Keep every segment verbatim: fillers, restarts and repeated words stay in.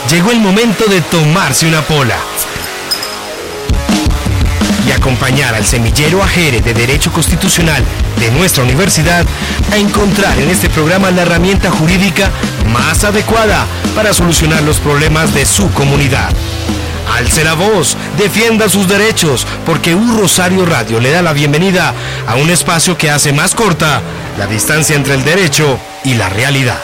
Llegó el momento de tomarse una pola y acompañar al semillero Ajere de Derecho Constitucional de nuestra universidad a encontrar en este programa la herramienta jurídica más adecuada para solucionar los problemas de su comunidad. Alce la voz, defienda sus derechos, porque U Rosario Radio le da la bienvenida a un espacio que hace más corta la distancia entre el derecho y la realidad.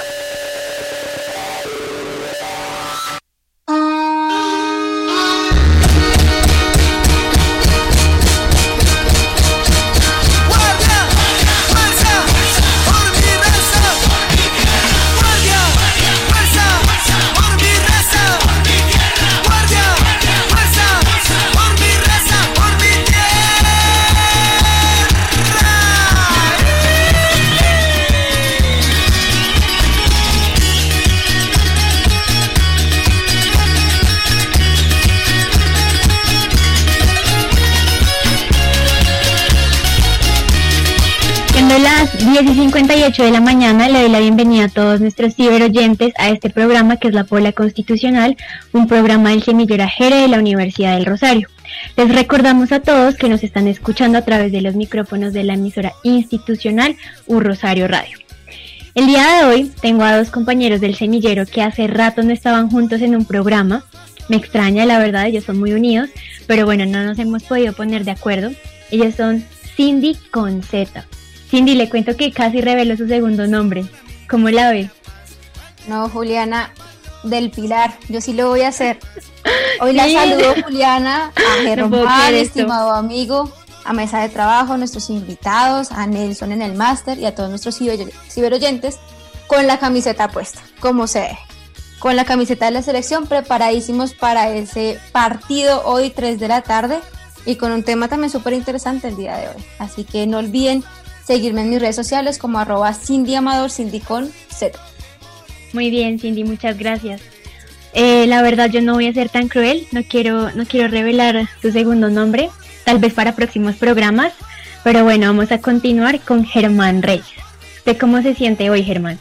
diez y cincuenta y ocho de la mañana le doy la bienvenida a todos nuestros ciberoyentes a este programa que es La Pola Constitucional, un programa del semillero Ajere de la Universidad del Rosario. Les recordamos a todos que nos están escuchando a través de los micrófonos de la emisora institucional U Rosario Radio. El día de hoy tengo a dos compañeros del semillero que hace rato no estaban juntos en un programa. Me extraña, la verdad, ellos son muy unidos, pero bueno, no nos hemos podido poner de acuerdo. Ellos son Cindy con Z. Cindy, le cuento que casi reveló su segundo nombre. ¿Cómo la ve? No, Juliana del Pilar, yo sí lo voy a hacer. Hoy la saludo, Juliana, a Germán, no estimado amigo, a mesa de trabajo, a nuestros invitados, a Nelson en el máster y a todos nuestros ciberoyentes con la camiseta puesta, como se ve. Con la camiseta de la selección, preparadísimos para ese partido hoy tres de la tarde y con un tema también súper interesante el día de hoy. Así que no olviden seguirme en mis redes sociales como arroba Cindy Amador, Cindy con Z. Muy bien, Cindy, muchas gracias. Eh, la verdad yo no voy a ser tan cruel, no quiero, no quiero revelar tu segundo nombre, tal vez para próximos programas, pero bueno, vamos a continuar con Germán Reyes. ¿Usted cómo se siente hoy, Germán?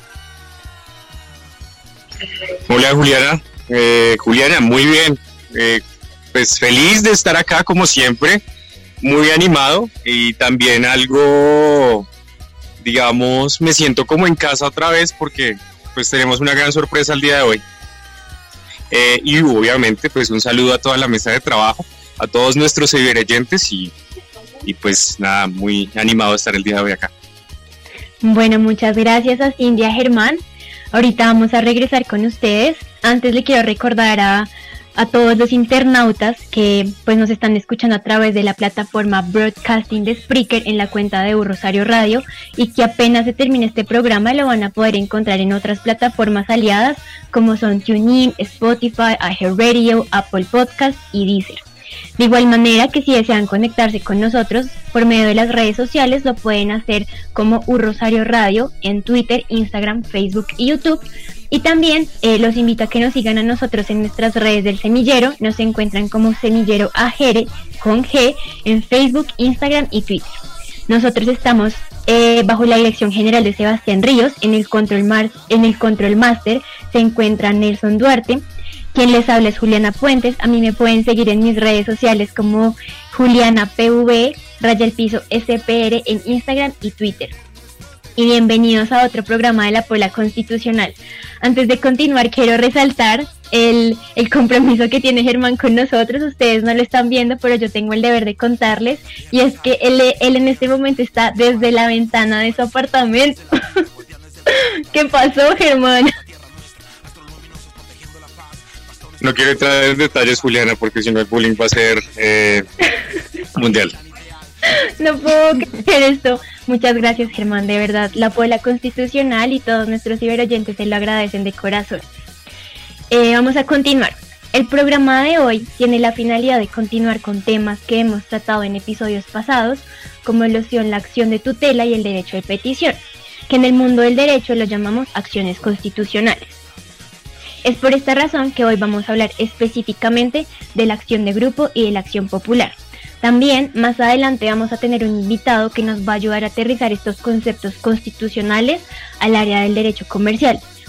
Hola, Juliana. Eh, Juliana, muy bien. Eh, pues feliz de estar acá como siempre. Muy animado y también algo, digamos, me siento como en casa otra vez porque pues tenemos una gran sorpresa el día de hoy. Eh, y obviamente pues un saludo a toda la mesa de trabajo, a todos nuestros ciberoyentes y, y pues nada, muy animado de estar el día de hoy acá. Bueno, muchas gracias a Cindy y a Germán. Ahorita vamos a regresar con ustedes. Antes le quiero recordar a a todos los internautas que pues nos están escuchando a través de la plataforma Broadcasting de Spreaker en la cuenta de U Rosario Radio y que apenas se termine este programa lo van a poder encontrar en otras plataformas aliadas como son TuneIn, Spotify, iHeartRadio, Apple Podcast y Deezer. De igual manera que si desean conectarse con nosotros por medio de las redes sociales lo pueden hacer como U Rosario Radio en Twitter, Instagram, Facebook y YouTube. Y también eh, los invito a que nos sigan a nosotros en nuestras redes del semillero. Nos encuentran como Semillero Ajere con G en Facebook, Instagram y Twitter. Nosotros estamos eh, bajo la dirección general de Sebastián Ríos. En el control, mar- en el control master se encuentra Nelson Duarte. Quien les habla es Juliana Puentes. A mí me pueden seguir en mis redes sociales como Juliana P V, raya el piso S P R en Instagram y Twitter. Y bienvenidos a otro programa de La Pola Constitucional. Antes de continuar quiero resaltar el, el compromiso que tiene Germán con nosotros. Ustedes no lo están viendo, pero yo tengo el deber de contarles. Y es que él, él en este momento está desde la ventana de su apartamento. ¿Qué pasó, Germán? No quiero entrar en detalles, Juliana, porque si no el bullying va a ser eh, mundial. No puedo creer esto. Muchas gracias, Germán, de verdad. La Pola Constitucional y todos nuestros ciberoyentes se lo agradecen de corazón. Eh, vamos a continuar. El programa de hoy tiene la finalidad de continuar con temas que hemos tratado en episodios pasados, como lo son la acción de tutela y el derecho de petición, que en el mundo del derecho lo llamamos acciones constitucionales. Es por esta razón que hoy vamos a hablar específicamente de la acción de grupo y de la acción popular. También, más adelante vamos a tener un invitado que nos va a ayudar a aterrizar estos conceptos constitucionales al área del derecho comercial,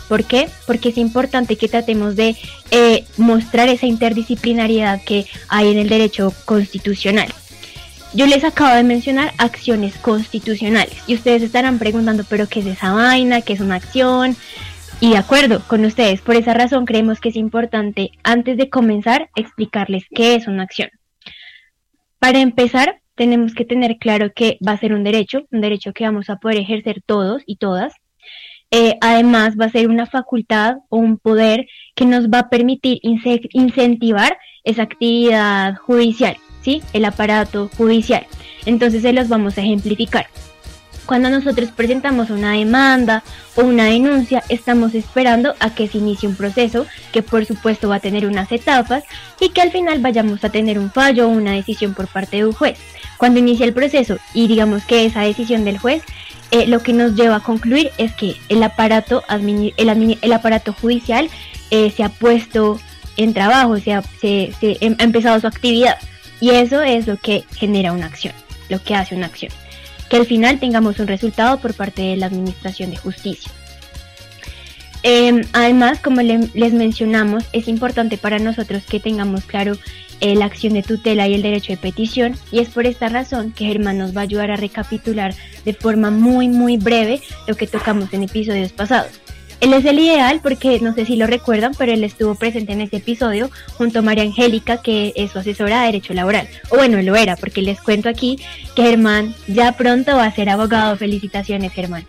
¿Por qué? Porque es importante que tratemos de eh, mostrar esa interdisciplinariedad que hay en el derecho constitucional. Yo les acabo de mencionar acciones constitucionales y ustedes estarán preguntando, ¿pero qué es esa vaina? ¿Qué es una acción? Y de acuerdo con ustedes, por esa razón creemos que es importante, antes de comenzar, explicarles qué es una acción. Para empezar, tenemos que tener claro que va a ser un derecho, un derecho que vamos a poder ejercer todos y todas. Eh, además, va a ser una facultad o un poder que nos va a permitir ince- incentivar esa actividad judicial, ¿sí? El aparato judicial. Entonces se los vamos a ejemplificar. Cuando nosotros presentamos una demanda o una denuncia, estamos esperando a que se inicie un proceso que por supuesto va a tener unas etapas y que al final vayamos a tener un fallo o una decisión por parte de un juez. Cuando inicia el proceso y digamos que esa decisión del juez, eh, lo que nos lleva a concluir es que el aparato, admini- el, admini- el aparato judicial eh, se ha puesto en trabajo, se ha, se, se ha empezado su actividad, y eso es lo que genera una acción, lo que hace una acción. Que al final tengamos un resultado por parte de la Administración de Justicia. Eh, además, como le, les mencionamos, es importante para nosotros que tengamos claro eh, la acción de tutela y el derecho de petición, y es por esta razón que Germán nos va a ayudar a recapitular de forma muy muy breve lo que tocamos en episodios pasados. Él es el ideal porque no sé si lo recuerdan, pero él estuvo presente en este episodio junto a María Angélica, que es su asesora de Derecho Laboral. O bueno, lo era, porque les cuento aquí que Germán ya pronto va a ser abogado. Felicitaciones, Germán.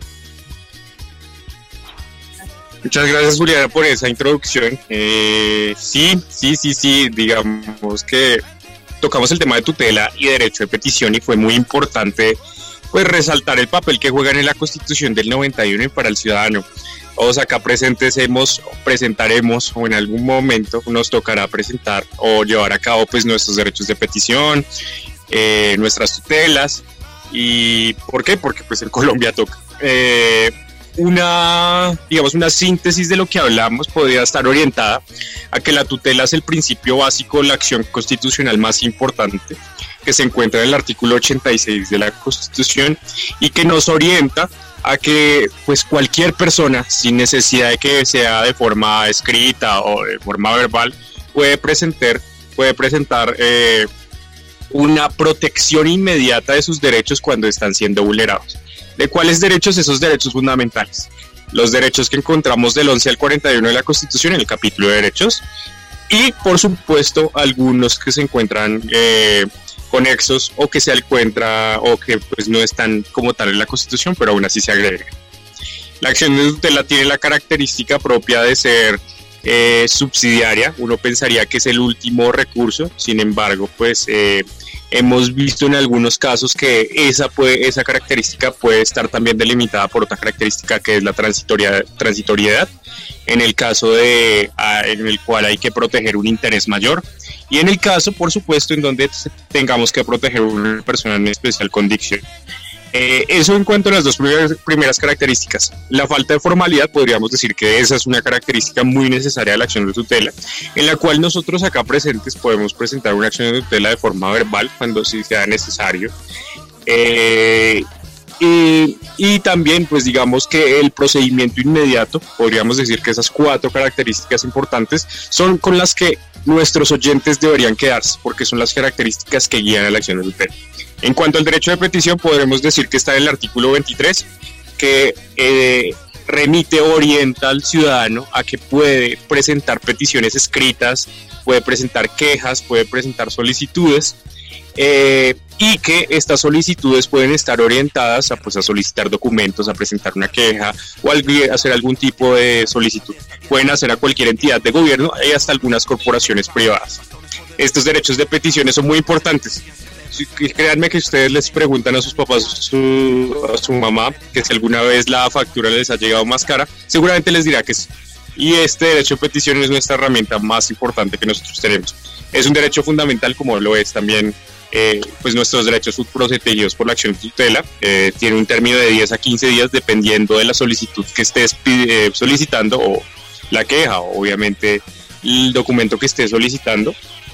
Muchas gracias, Juliana, por esa introducción. Eh, sí, sí, sí, sí, digamos que tocamos el tema de tutela y derecho de petición y fue muy importante pues resaltar el papel que juegan en la Constitución del noventa y uno y para el ciudadano. Todos acá presentes hemos, presentaremos o en algún momento nos tocará presentar o llevar a cabo pues nuestros derechos de petición, eh, nuestras tutelas. ¿Y por qué? Porque pues en Colombia toca. Eh, una, digamos, una síntesis de lo que hablamos podría estar orientada a que la tutela es el principio básico de la acción constitucional más importante que se encuentra en el artículo ochenta y seis de la Constitución y que nos orienta a que pues cualquier persona, sin necesidad de que sea de forma escrita o de forma verbal, puede presentar, puede presentar eh, una protección inmediata de sus derechos cuando están siendo vulnerados. ¿De cuáles derechos? Esos derechos fundamentales. Los derechos que encontramos del once al cuarenta y uno de la Constitución en el capítulo de derechos y, por supuesto, algunos que se encuentran eh, conexos o que se encuentra o que pues no están como tal en la Constitución, pero aún así se agregan. La acción de tutela tiene la característica propia de ser eh, subsidiaria. Uno pensaría que es el último recurso, sin embargo, pues eh, hemos visto en algunos casos que esa, puede, esa característica puede estar también delimitada por otra característica que es la transitoria, transitoriedad, en el caso de, a, en el cual hay que proteger un interés mayor, y en el caso, por supuesto, en donde tengamos que proteger a una persona en especial condición. Eh, eso en cuanto a las dos primeras, primeras características. La falta de formalidad, podríamos decir que esa es una característica muy necesaria de la acción de tutela, en la cual nosotros acá presentes podemos presentar una acción de tutela de forma verbal cuando sí sea necesario. Eh, y, y también, pues digamos que el procedimiento inmediato, podríamos decir que esas cuatro características importantes son con las que nuestros oyentes deberían quedarse, porque son las características que guían a la acción de tutela. En cuanto al derecho de petición, podremos decir que está en el artículo veintitrés, que eh, remite o orienta al ciudadano a que puede presentar peticiones escritas, puede presentar quejas, puede presentar solicitudes, eh, y que estas solicitudes pueden estar orientadas a, pues, a solicitar documentos, a presentar una queja o a hacer algún tipo de solicitud. Pueden hacer a cualquier entidad de gobierno y hasta algunas corporaciones privadas. Estos derechos de peticiones son muy importantes. Créanme que ustedes les preguntan a sus papás, su, a su mamá, que si alguna vez la factura les ha llegado más cara, seguramente les dirá que sí. Y este derecho de petición es nuestra herramienta más importante que nosotros tenemos. Es un derecho fundamental, como lo es también eh, pues nuestros derechos protegidos por la acción de tutela. Eh, tiene un término de diez a quince días dependiendo de la solicitud que estés eh, solicitando o la queja, o obviamente el documento que estés solicitando.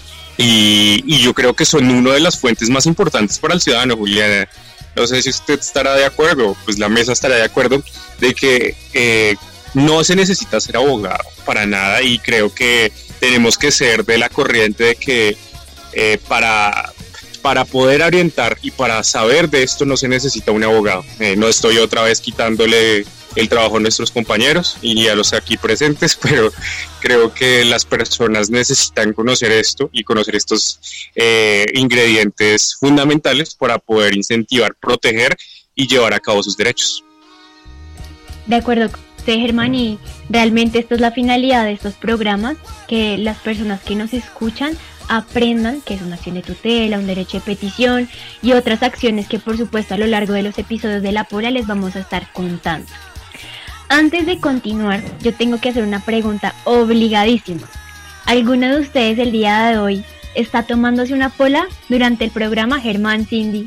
Y, y yo creo que son una de las fuentes más importantes para el ciudadano, Juliana. No sé si usted estará de acuerdo, pues la mesa estará de acuerdo de que eh, no se necesita ser abogado para nada, y creo que tenemos que ser de la corriente de que eh, para, para poder orientar y para saber de esto no se necesita un abogado. Eh, no estoy otra vez quitándole el trabajo a nuestros compañeros y a los aquí presentes, pero creo que las personas necesitan conocer esto y conocer estos eh, ingredientes fundamentales para poder incentivar, proteger y llevar a cabo sus derechos. De acuerdo con usted, Germán, y realmente esta es la finalidad de estos programas, que las personas que nos escuchan aprendan que es una acción de tutela, un derecho de petición y otras acciones que por supuesto a lo largo de los episodios de La Pola les vamos a estar contando. Antes de continuar, yo tengo que hacer una pregunta obligadísima. ¿Alguno de ustedes el día de hoy está tomándose una pola durante el programa? Germán, Cindy.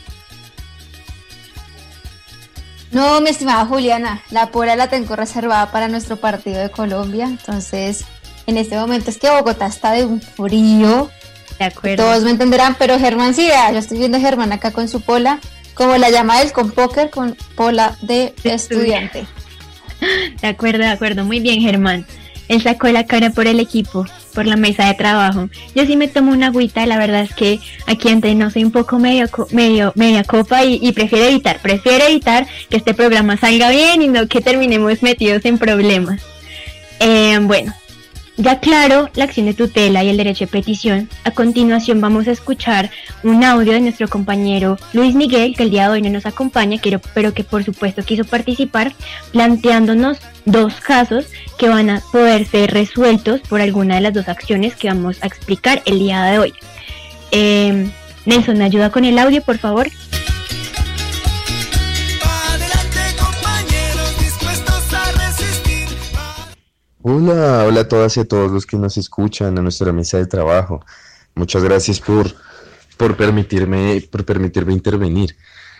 No, mi estimada Juliana, la pola la tengo reservada para nuestro partido de Colombia, entonces en este momento es que Bogotá está de un frío. De acuerdo. Todos me entenderán, pero Germán sí, vea, yo estoy viendo a Germán acá con su pola, como la llama él, con póker, con pola de estudiante. De acuerdo, de acuerdo, muy bien, Germán. Él sacó la cara por el equipo, por la mesa de trabajo. Yo sí me tomo una agüita, la verdad es que aquí entre no soy un poco medio, medio media copa y, y prefiero evitar, prefiero evitar que este programa salga bien y no que terminemos metidos en problemas. Eh, bueno, ya claro la acción de tutela y el derecho de petición, a continuación vamos a escuchar un audio de nuestro compañero Luis Miguel, que el día de hoy no nos acompaña, pero que por supuesto quiso participar, planteándonos dos casos que van a poder ser resueltos por alguna de las dos acciones que vamos a explicar el día de hoy. Eh, Nelson, ¿me ayuda con el audio, por favor? Hola, hola a todas y a todos los que nos escuchan a nuestra mesa de trabajo. Muchas gracias por, por, permitirme, por permitirme intervenir.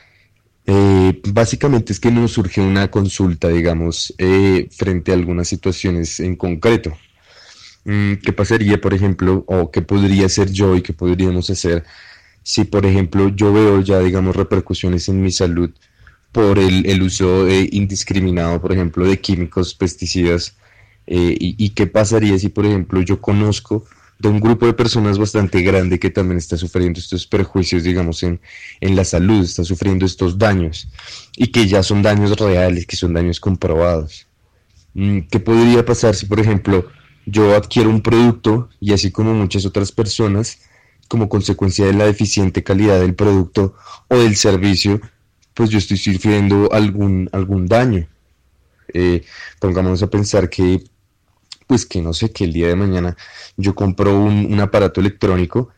Eh, básicamente es que nos surge una consulta, digamos, eh, frente a algunas situaciones en concreto. Mm, ¿Qué pasaría, por ejemplo, o qué podría hacer yo y qué podríamos hacer si, por ejemplo, yo veo ya, digamos, repercusiones en mi salud por el, el uso eh, indiscriminado, por ejemplo, de químicos, pesticidas? Eh, y, y qué pasaría si, por ejemplo, yo conozco de un grupo de personas bastante grande que también está sufriendo estos perjuicios, digamos, en, en la salud, está sufriendo estos daños, y que ya son daños reales, que son daños comprobados. ¿Qué podría pasar si, por ejemplo, yo adquiero un producto y así como muchas otras personas, como consecuencia de la deficiente calidad del producto o del servicio, pues yo estoy sufriendo algún, algún daño? Eh, pongámonos a pensar que pues que no sé, que el día de mañana yo compro un, un aparato electrónico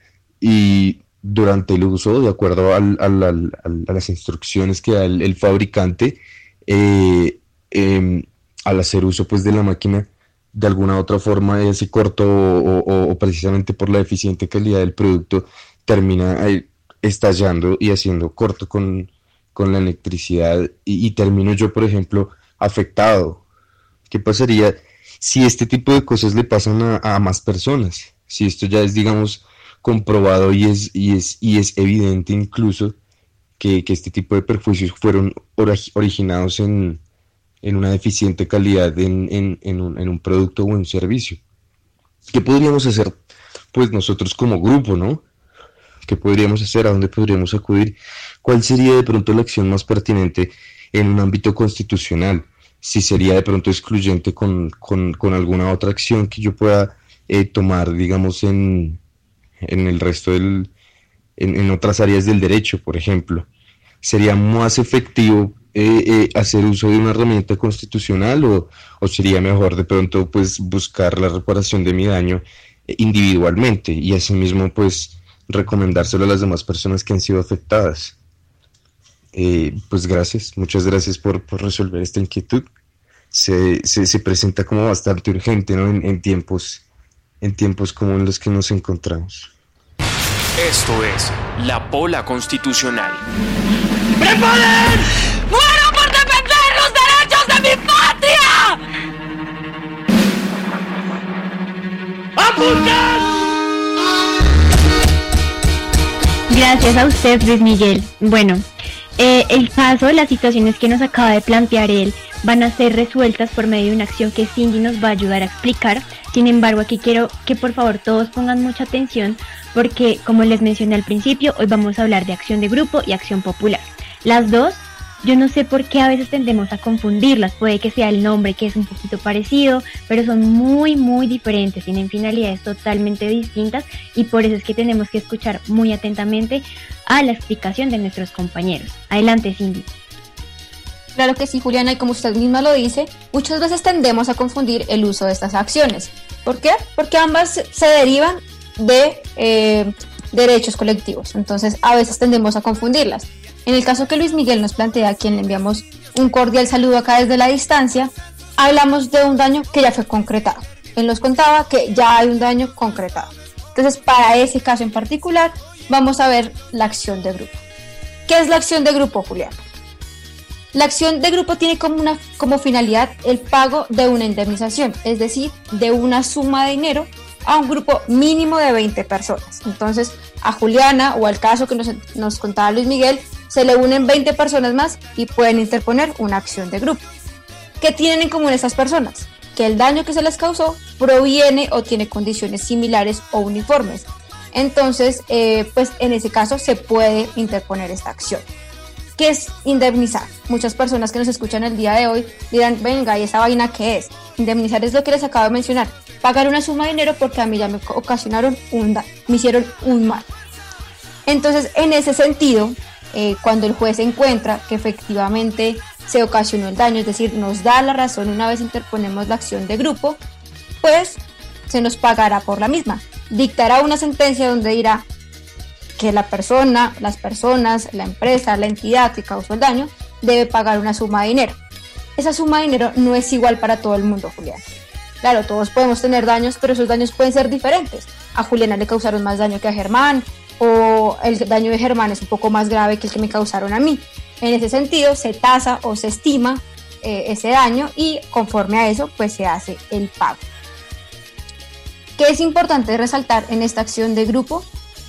y durante el uso, de acuerdo al, al, al, al, a las instrucciones que da el, el fabricante, eh, eh, al hacer uso pues de la máquina, de alguna otra forma ese corto o, o, o precisamente por la deficiente calidad del producto, termina eh, estallando y haciendo corto con, con la electricidad y, y termino yo, por ejemplo, afectado. ¿Qué pasaría si este tipo de cosas le pasan a, a más personas? Si esto ya es, digamos, comprobado y es, y es, y es evidente incluso que, que este tipo de perjuicios fueron ori- originados en, en una deficiente calidad en, en, en, un, en un producto o en un servicio. ¿Qué podríamos hacer, pues, nosotros como grupo, no? ¿Qué podríamos hacer? ¿A dónde podríamos acudir? ¿Cuál sería de pronto la acción más pertinente en un ámbito constitucional? Si sería de pronto excluyente con, con, con alguna otra acción que yo pueda eh, tomar, digamos, en, en el resto del, en, en otras áreas del derecho, por ejemplo. ¿Sería más efectivo eh, eh, hacer uso de una herramienta constitucional o, o sería mejor de pronto pues buscar la reparación de mi daño eh, individualmente y asimismo pues recomendárselo a las demás personas que han sido afectadas? Eh, pues gracias, muchas gracias por, por resolver esta inquietud. Se, se, se presenta como bastante urgente, ¿no? En, en tiempos, en tiempos como en los que nos encontramos. Esto es La Pola Constitucional. ¡Preparen! ¡Muero por defender los derechos de mi patria! ¡Apunten! Gracias a usted, Luis Miguel. Bueno, eh, el caso, las situaciones que nos acaba de plantear él, van a ser resueltas por medio de una acción que Cindy nos va a ayudar a explicar. Sin embargo, aquí quiero que por favor todos pongan mucha atención porque, como les mencioné al principio, hoy vamos a hablar de acción de grupo y acción popular. Las dos, yo no sé por qué a veces tendemos a confundirlas, puede que sea el nombre que es un poquito parecido, pero son muy muy diferentes, tienen finalidades totalmente distintas y por eso es que tenemos que escuchar muy atentamente a la explicación de nuestros compañeros. Adelante, Cindy. Claro que sí, Juliana, y como usted misma lo dice, muchas veces tendemos a confundir el uso de estas acciones. ¿Por qué? Porque ambas se derivan de eh, derechos colectivos, entonces a veces tendemos a confundirlas. En el caso que Luis Miguel nos plantea, a quien le enviamos un cordial saludo acá desde la distancia, hablamos de un daño que ya fue concretado. Él nos contaba que ya hay un daño concretado. Entonces, para ese caso en particular, vamos a ver la acción de grupo. ¿Qué es la acción de grupo, Julián? La acción de grupo tiene como, una, como finalidad el pago de una indemnización, es decir, de una suma de dinero a un grupo mínimo de veinte personas. Entonces, a Juliana o al caso que nos, nos contaba Luis Miguel, se le unen veinte personas más y pueden interponer una acción de grupo. ¿Qué tienen en común estas personas? Que el daño que se les causó proviene o tiene condiciones similares o uniformes. Entonces, eh, pues en ese caso se puede interponer esta acción. ¿Qué es indemnizar? Muchas personas que nos escuchan el día de hoy dirán, venga, ¿y esa vaina qué es? Indemnizar es lo que les acabo de mencionar, pagar una suma de dinero porque a mí ya me ocasionaron un daño, me hicieron un mal. Entonces, en ese sentido, eh, cuando el juez encuentra que efectivamente se ocasionó el daño, es decir, nos da la razón una vez interponemos la acción de grupo, pues se nos pagará por la misma. Dictará una sentencia donde dirá que la persona, las personas, la empresa, la entidad que causó el daño debe pagar una suma de dinero. Esa suma de dinero no es igual para todo el mundo, Julián. Claro, todos podemos tener daños, pero esos daños pueden ser diferentes. A Juliana le causaron más daño que a Germán, o el daño de Germán es un poco más grave que el que me causaron a mí. En ese sentido, se tasa o se estima eh, ese daño y conforme a eso, pues se hace el pago. ¿Qué es importante resaltar en esta acción de grupo?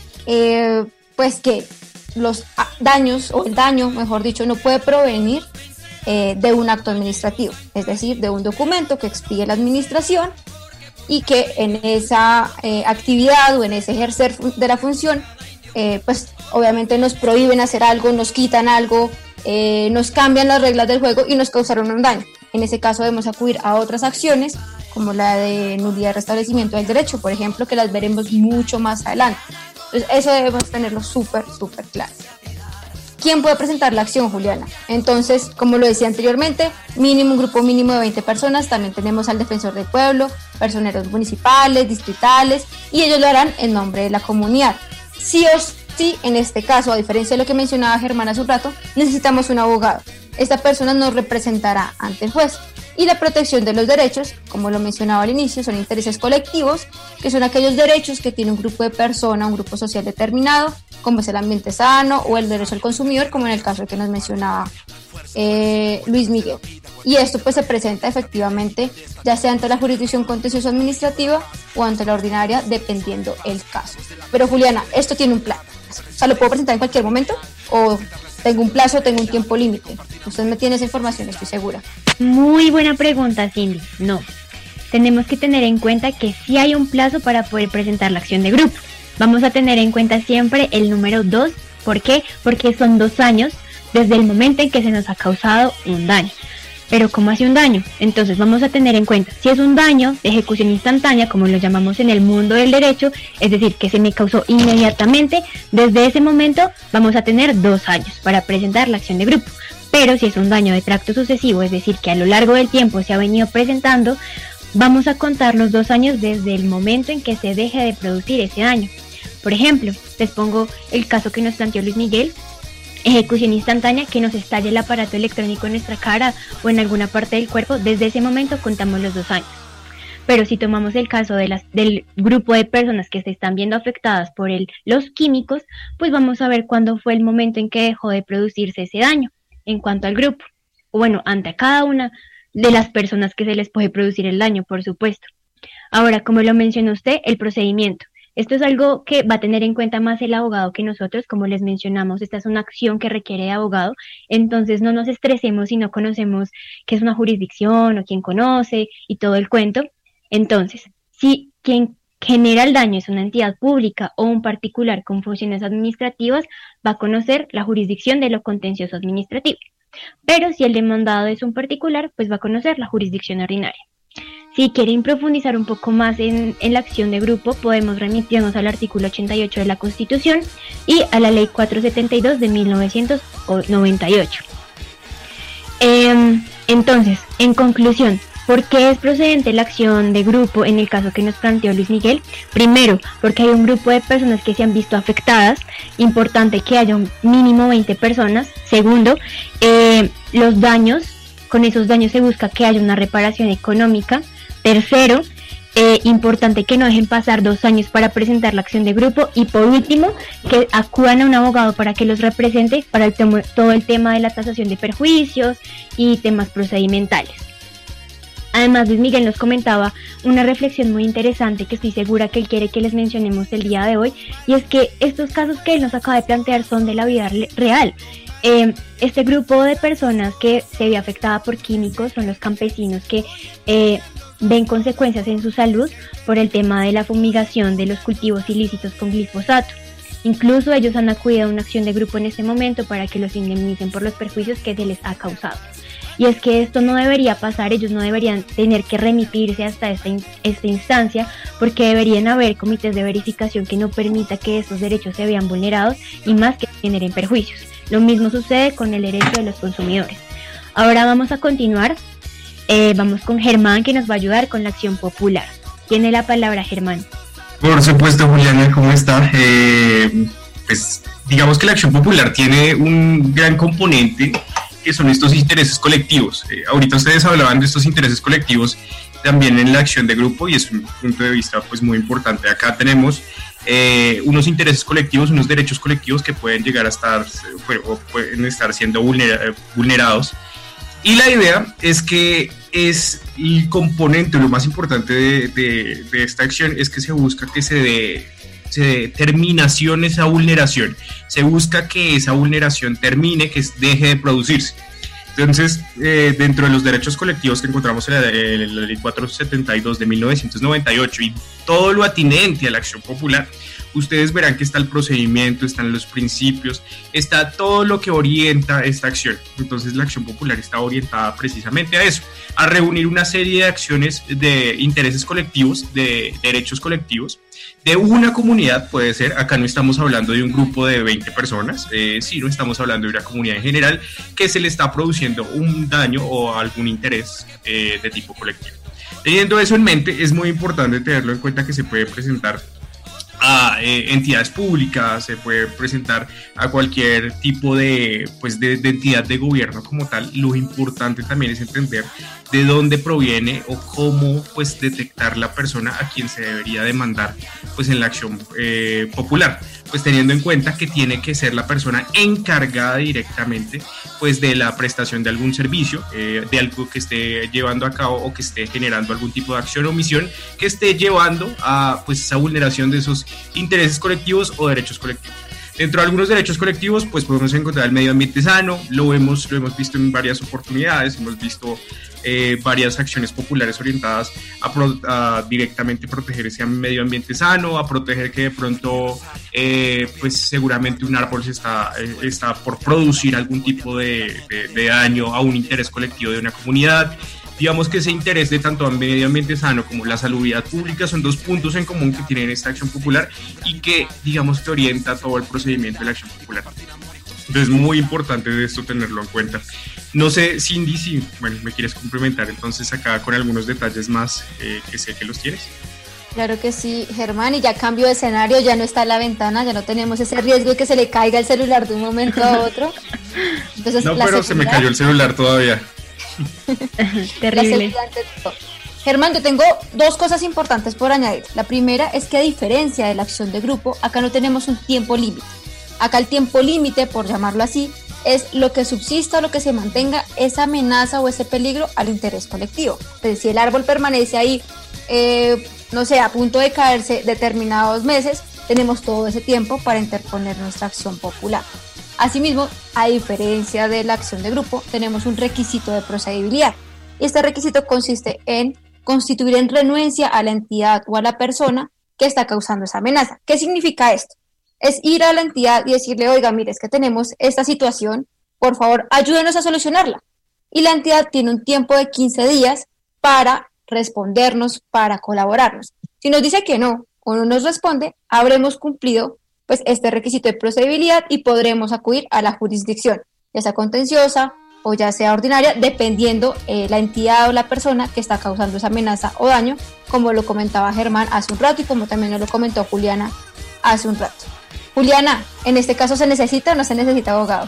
Eh, pues que los daños, o el daño, mejor dicho, no puede provenir eh, de un acto administrativo, es decir, de un documento que expide la administración y que en esa eh, actividad o en ese ejercer de la función, eh, pues obviamente nos prohíben hacer algo, nos quitan algo, eh, nos cambian las reglas del juego y nos causaron un daño. En ese caso debemos acudir a otras acciones, como la de nulidad de restablecimiento del derecho, por ejemplo, que las veremos mucho más adelante. Entonces, eso debemos tenerlo súper, súper claro. ¿Quién puede presentar la acción, Juliana? Entonces, como lo decía anteriormente, mínimo un grupo mínimo de veinte personas. También tenemos al defensor del pueblo, personeros municipales, distritales, y ellos lo harán en nombre de la comunidad. Sí o sí, en este caso, a diferencia de lo que mencionaba Germán hace un rato, necesitamos un abogado. Esta persona nos representará ante el juez. Y la protección de los derechos, como lo mencionaba al inicio, son intereses colectivos, que son aquellos derechos que tiene un grupo de personas, un grupo social determinado, como es el ambiente sano o el derecho al consumidor, como en el caso que nos mencionaba eh, Luis Miguel. Y esto pues se presenta efectivamente ya sea ante la jurisdicción contencioso administrativa o ante la ordinaria, dependiendo el caso. Pero Juliana, esto tiene un plan. O sea, ¿lo puedo presentar en cualquier momento? ¿O tengo un plazo, tengo un tiempo límite? Usted me tiene esa información, estoy segura. Muy buena pregunta, Cindy. No, tenemos que tener en cuenta que sí hay un plazo para poder presentar la acción de grupo. Vamos a tener en cuenta siempre el número dos. ¿Por qué? Porque son dos años desde el momento en que se nos ha causado un daño. Pero ¿cómo hace un daño? Entonces vamos a tener en cuenta, si es un daño de ejecución instantánea, como lo llamamos en el mundo del derecho, es decir, que se me causó inmediatamente, desde ese momento vamos a tener dos años para presentar la acción de grupo. Pero si es un daño de tracto sucesivo, es decir, que a lo largo del tiempo se ha venido presentando, vamos a contar los dos años desde el momento en que se deje de producir ese daño. Por ejemplo, les pongo el caso que nos planteó Luis Miguel, ejecución instantánea, que nos estalle el aparato electrónico en nuestra cara o en alguna parte del cuerpo, desde ese momento contamos los dos años. Pero si tomamos el caso de las, del grupo de personas que se están viendo afectadas por el, los químicos, pues vamos a ver cuándo fue el momento en que dejó de producirse ese daño en cuanto al grupo. O bueno, ante cada una de las personas que se les puede producir el daño, por supuesto. Ahora, como lo mencionó usted, el procedimiento. Esto es algo que va a tener en cuenta más el abogado que nosotros, como les mencionamos, esta es una acción que requiere de abogado, entonces no nos estresemos si no conocemos qué es una jurisdicción o quién conoce y todo el cuento. Entonces, si quien genera el daño es una entidad pública o un particular con funciones administrativas, va a conocer la jurisdicción de lo contencioso administrativo. Pero si el demandado es un particular, pues va a conocer la jurisdicción ordinaria. Si quieren profundizar un poco más en, en la acción de grupo, podemos remitirnos al artículo ochenta y ocho de la Constitución y a la ley cuatrocientos setenta y dos de mil novecientos noventa y ocho. Eh, entonces, en conclusión, ¿por qué es procedente la acción de grupo en el caso que nos planteó Luis Miguel? Primero, porque hay un grupo de personas que se han visto afectadas, importante que haya un mínimo veinte personas. Segundo, eh, los daños, con esos daños se busca que haya una reparación económica. Tercero, eh, importante que no dejen pasar dos años para presentar la acción de grupo. Y por último, que acudan a un abogado para que los represente para el tema, todo el tema de la tasación de perjuicios y temas procedimentales. Además, Luis Miguel nos comentaba una reflexión muy interesante que estoy segura que él quiere que les mencionemos el día de hoy, y es que estos casos que él nos acaba de plantear son de la vida real. Eh, este grupo de personas que se ve afectada por químicos son los campesinos que eh, ven consecuencias en su salud por el tema de la fumigación de los cultivos ilícitos con glifosato. Incluso ellos han acudido a una acción de grupo en este momento para que los indemnicen por los perjuicios que se les ha causado. Y es que esto no debería pasar, ellos no deberían tener que remitirse hasta esta, in- esta instancia, porque deberían haber comités de verificación que no permita que estos derechos se vean vulnerados y más que generen perjuicios. Lo mismo sucede con el derecho de los consumidores. Ahora vamos a continuar, eh, vamos con Germán, que nos va a ayudar con la acción popular. Tiene la palabra Germán. Por supuesto, Juliana, ¿cómo está? Eh, pues digamos que la acción popular tiene un gran componente que son estos intereses colectivos. Eh, ahorita ustedes hablaban de estos intereses colectivos también en la acción de grupo, y es un punto de vista pues muy importante. Acá tenemos eh, unos intereses colectivos, unos derechos colectivos que pueden llegar a estar, o pueden estar siendo vulnera- vulnerados, y la idea es que es el componente, lo más importante de, de, de esta acción es que se busca que se dé se dé terminación esa vulneración, se busca que esa vulneración termine, que deje de producirse. Entonces, eh, dentro de los derechos colectivos que encontramos en la, en la ley cuatrocientos setenta y dos de mil novecientos noventa y ocho y todo lo atinente a la acción popular, ustedes verán que está el procedimiento, están los principios, está todo lo que orienta esta acción. Entonces la acción popular está orientada precisamente a eso, a reunir una serie de acciones de intereses colectivos, de derechos colectivos, de una comunidad. Puede ser, acá no estamos hablando de un grupo de veinte personas, eh, sino estamos hablando de una comunidad en general que se le está produciendo un daño o algún interés eh, de tipo colectivo. Teniendo eso en mente, es muy importante tenerlo en cuenta que se puede presentar a eh, entidades públicas, se puede presentar a cualquier tipo de, pues de, de entidad de gobierno como tal. Lo importante también es entender de dónde proviene o cómo pues detectar la persona a quien se debería demandar pues en la acción eh, popular, pues teniendo en cuenta que tiene que ser la persona encargada directamente pues de la prestación de algún servicio, eh, de algo que esté llevando a cabo o que esté generando algún tipo de acción o omisión que esté llevando a pues esa vulneración de esos intereses colectivos o derechos colectivos. Dentro de algunos derechos colectivos, pues podemos encontrar el medio ambiente sano, lo hemos, lo hemos visto en varias oportunidades, hemos visto eh, varias acciones populares orientadas a, pro, a directamente proteger ese medio ambiente sano, a proteger que de pronto, eh, pues seguramente un árbol se está, eh, está por producir algún tipo de, de, de daño a un interés colectivo de una comunidad. Digamos que ese interés de tanto al medio ambiente sano como la salubridad pública son dos puntos en común que tienen esta acción popular y que, digamos, que orienta todo el procedimiento de la acción popular. Entonces, muy importante de esto tenerlo en cuenta. No sé, Cindy, si bueno, me quieres complementar entonces acá con algunos detalles más eh, que sé que los tienes. Claro que sí, Germán, y ya cambio de escenario, ya no está en la ventana, ya no tenemos ese riesgo de que se le caiga el celular de un momento a otro. Entonces, no, la pero se me cayó el celular todavía. Terrible. Germán, yo tengo dos cosas importantes por añadir. La primera es que, a diferencia de la acción de grupo, acá no tenemos un tiempo límite. Acá el tiempo límite, por llamarlo así, es lo que subsista o lo que se mantenga esa amenaza o ese peligro al interés colectivo. Entonces, si el árbol permanece ahí eh, no sé, a punto de caerse determinados meses, tenemos todo ese tiempo para interponer nuestra acción popular. Asimismo, a diferencia de la acción de grupo, tenemos un requisito de procedibilidad. Y este requisito consiste en constituir en renuencia a la entidad o a la persona que está causando esa amenaza. ¿Qué significa esto? Es ir a la entidad y decirle, oiga, mire, es que tenemos esta situación, por favor, ayúdenos a solucionarla. Y la entidad tiene un tiempo de quince días para respondernos, para colaborarnos. Si nos dice que no o no nos responde, habremos cumplido pues este requisito de procedibilidad y podremos acudir a la jurisdicción, ya sea contenciosa o ya sea ordinaria, dependiendo eh, la entidad o la persona que está causando esa amenaza o daño, como lo comentaba Germán hace un rato y como también nos lo comentó Juliana hace un rato. Juliana, ¿en este caso se necesita o no se necesita abogado?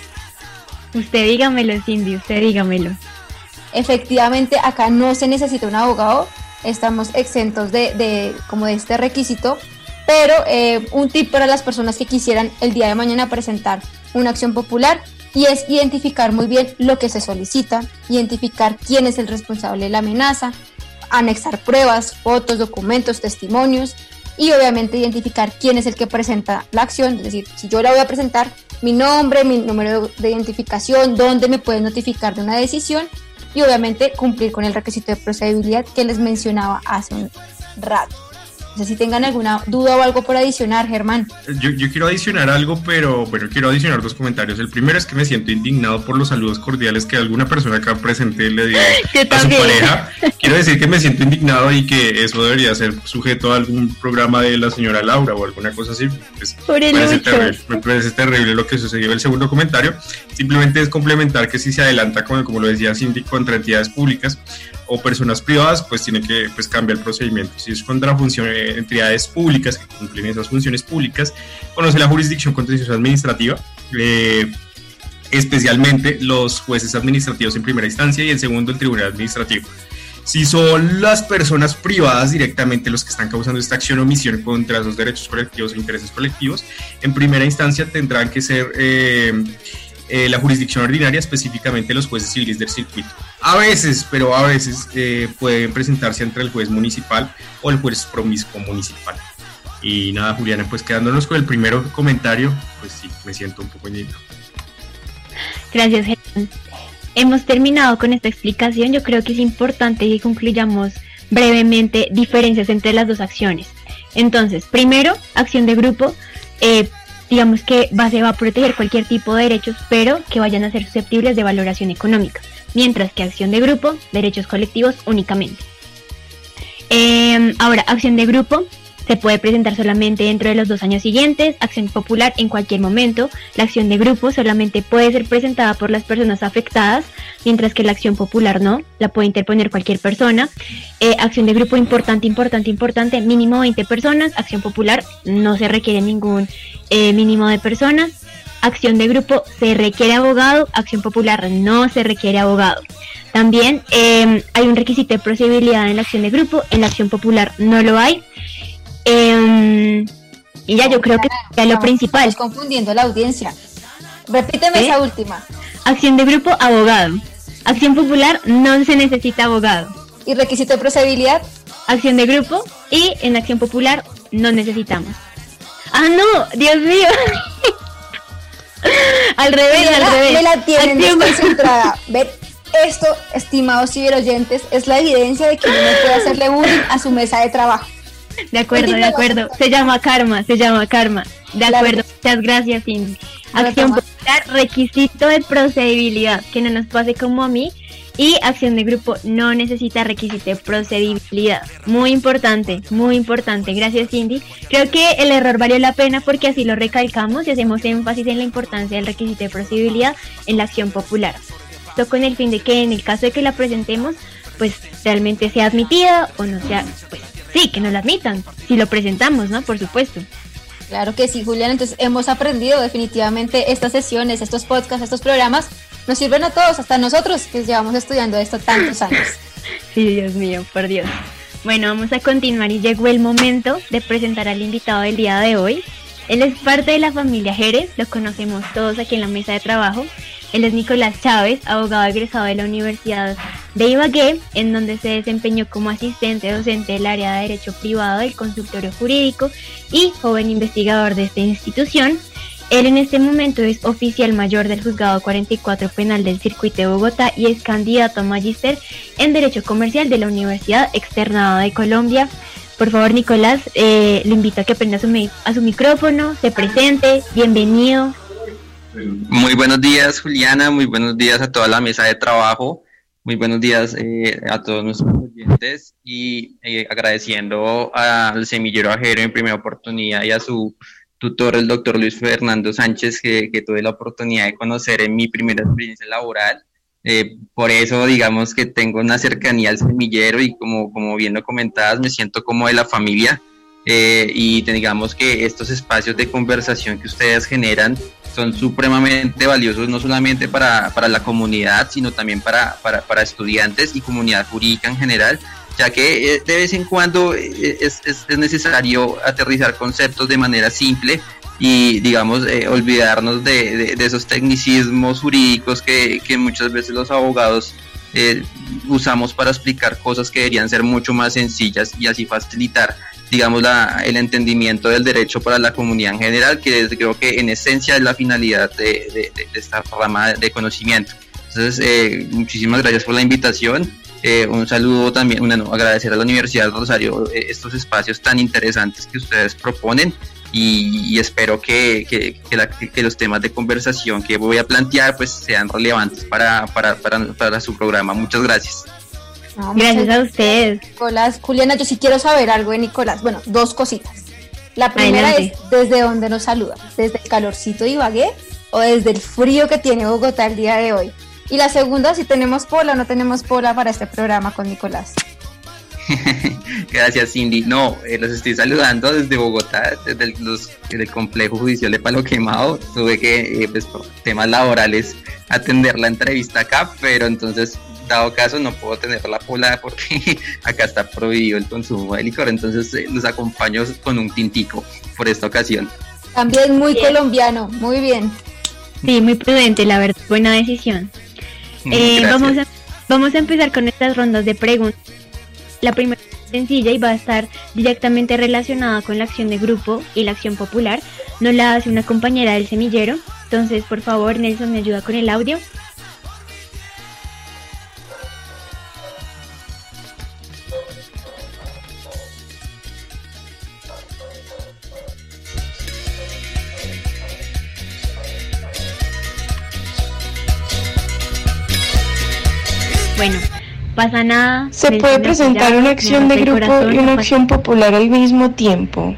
Usted dígamelo, Cindy, usted dígamelo. Efectivamente, acá no se necesita un abogado, estamos exentos de, de, como de este requisito, pero eh, un tip para las personas que quisieran el día de mañana presentar una acción popular y es identificar muy bien lo que se solicita, identificar quién es el responsable de la amenaza, anexar pruebas, fotos, documentos, testimonios y obviamente identificar quién es el que presenta la acción, es decir, si yo la voy a presentar, mi nombre, mi número de identificación, dónde me pueden notificar de una decisión y obviamente cumplir con el requisito de procedibilidad que les mencionaba hace un rato. No sé si tengan alguna duda o algo por adicionar, Germán. Yo, yo quiero adicionar algo, pero bueno, quiero adicionar dos comentarios. El primero es que me siento indignado por los saludos cordiales que alguna persona acá presente le dio a su pareja. Quiero decir que me siento indignado y que eso debería ser sujeto a algún programa de la señora Laura o alguna cosa así. Pues, por el me, parece terrible, me parece terrible lo que sucedió. El segundo comentario simplemente es complementar que si se adelanta, como, como lo decía Cindy, contra entidades públicas o personas privadas, pues tiene que pues, cambiar el procedimiento. Si es contra funciones, entidades públicas que cumplen esas funciones públicas, conoce la jurisdicción contenciosa administrativa, eh, especialmente los jueces administrativos en primera instancia y en segundo el tribunal administrativo. Si son las personas privadas directamente los que están causando esta acción o omisión contra sus derechos colectivos o intereses colectivos, en primera instancia tendrán que ser eh, eh, la jurisdicción ordinaria, específicamente los jueces civiles del circuito. A veces, pero a veces eh, pueden presentarse entre el juez municipal o el juez promiscuo municipal. Y nada, Juliana, pues quedándonos con el primer comentario, pues sí, me siento un poco indignado. Gracias, Germán. Hemos terminado con esta explicación. Yo creo que es importante que concluyamos brevemente diferencias entre las dos acciones. Entonces, primero, acción de grupo, eh, digamos que va, se va a proteger cualquier tipo de derechos, pero que vayan a ser susceptibles de valoración económica. Mientras que acción de grupo, derechos colectivos únicamente. Eh, ahora, acción de grupo se puede presentar solamente dentro de los dos años siguientes, acción popular en cualquier momento. La acción de grupo solamente puede ser presentada por las personas afectadas, mientras que la acción popular no, la puede interponer cualquier persona. Eh, acción de grupo importante, importante, importante, mínimo veinte personas. Acción popular no se requiere ningún eh, mínimo de personas. Acción de grupo se requiere abogado, acción popular no se requiere abogado. También eh, hay un requisito de procedibilidad en la acción de grupo, en la acción popular no lo hay. Eh, y ya yo creo que es lo principal. Estamos confundiendo la audiencia. Repíteme ¿Eh? esa última. Acción de grupo, abogado. Acción popular no se necesita abogado. ¿Y requisito de procedibilidad? Acción de grupo y en acción popular no necesitamos. ¡Ah, no! ¡Dios mío! Al revés, me al la, revés. Me la tienen desconcentrada. Ver, esto, estimados ciberoyentes, es la evidencia de que uno puede hacerle bullying a su mesa de trabajo. De acuerdo, de acuerdo. Se llama karma, se llama karma. De acuerdo, muchas gracias, Cindy. Acción popular, requisito de procedibilidad, que no nos pase como a mí. Y acción de grupo no necesita requisito de procedibilidad. Muy importante, muy importante. Gracias, Cindy. Creo que el error valió la pena porque así lo recalcamos y hacemos énfasis en la importancia del requisito de procedibilidad en la acción popular. Esto con el fin de que en el caso de que la presentemos, pues realmente sea admitida o no sea, pues sí, que nos la admitan. Si lo presentamos, ¿no? Por supuesto. Claro que sí, Julián. Entonces hemos aprendido definitivamente estas sesiones, estos podcasts, estos programas. Nos sirven a todos, hasta nosotros que llevamos estudiando esto tantos años. Sí, Dios mío, por Dios. Bueno, vamos a continuar y llegó el momento de presentar al invitado del día de hoy. Él es parte de la familia Jerez, lo conocemos todos aquí en la mesa de trabajo. Él es Nicolás Chávez, abogado egresado de la Universidad de Ibagué, en donde se desempeñó como asistente docente del área de Derecho Privado del Consultorio Jurídico y joven investigador de esta institución. Él en este momento es oficial mayor del Juzgado cuarenta y cuatro Penal del Circuito de Bogotá y es candidato a magíster en Derecho Comercial de la Universidad Externado de Colombia. Por favor, Nicolás, eh, lo invito a que prenda su, a su micrófono, se presente, bienvenido. Muy buenos días, Juliana, muy buenos días a toda la mesa de trabajo, muy buenos días eh, a todos nuestros oyentes y eh, agradeciendo al Semillero Ajero en primera oportunidad y a su tutor, el doctor Luis Fernando Sánchez, que, que tuve la oportunidad de conocer en mi primera experiencia laboral. Eh, por eso, digamos que tengo una cercanía al semillero y como, como bien lo comentabas, me siento como de la familia eh, y digamos que estos espacios de conversación que ustedes generan son supremamente valiosos, no solamente para, para la comunidad, sino también para, para, para estudiantes y comunidad jurídica en general, ya que eh, de vez en cuando es, es, es necesario aterrizar conceptos de manera simple y, digamos, eh, olvidarnos de, de, de esos tecnicismos jurídicos que, que muchas veces los abogados eh, usamos para explicar cosas que deberían ser mucho más sencillas y así facilitar, digamos, la, el entendimiento del derecho para la comunidad en general, que es, creo que en esencia es la finalidad de, de, de esta rama de conocimiento. Entonces, eh, muchísimas gracias por la invitación. Eh, un saludo también, una, no, agradecer a la Universidad del Rosario eh, estos espacios tan interesantes que ustedes proponen y, y espero que, que, que, la, que los temas de conversación que voy a plantear pues sean relevantes para, para, para, para su programa. Muchas gracias. No, gracias a ustedes. Nicolás, Juliana, yo sí quiero saber algo de Nicolás. Bueno, dos cositas. La primera Adelante. es, ¿desde dónde nos saluda? ¿Desde el calorcito de Ibagué o desde el frío que tiene Bogotá el día de hoy? Y la segunda, si tenemos pola o no tenemos pola para este programa con Nicolás. Gracias, Cindy. No, eh, los estoy saludando desde Bogotá, desde el, los, el complejo judicial de Palo Quemado. Tuve que, eh, pues, por temas laborales, atender la entrevista acá, pero entonces, dado caso, no puedo tener la pola porque acá está prohibido el consumo de licor. Entonces, eh, los acompaño con un tintico por esta ocasión. También muy bien. Colombiano, muy bien. Sí, muy prudente, la verdad, buena decisión. Eh, vamos, a, vamos a empezar con estas rondas de preguntas. La primera es sencilla y va a estar directamente relacionada con la acción de grupo y la acción popular. Nos la hace una compañera del semillero. Entonces, por favor, Nelson, ¿me ayuda con el audio? Bueno, pasa nada. ¿Se puede presentar una acción de grupo y una acción popular al mismo tiempo?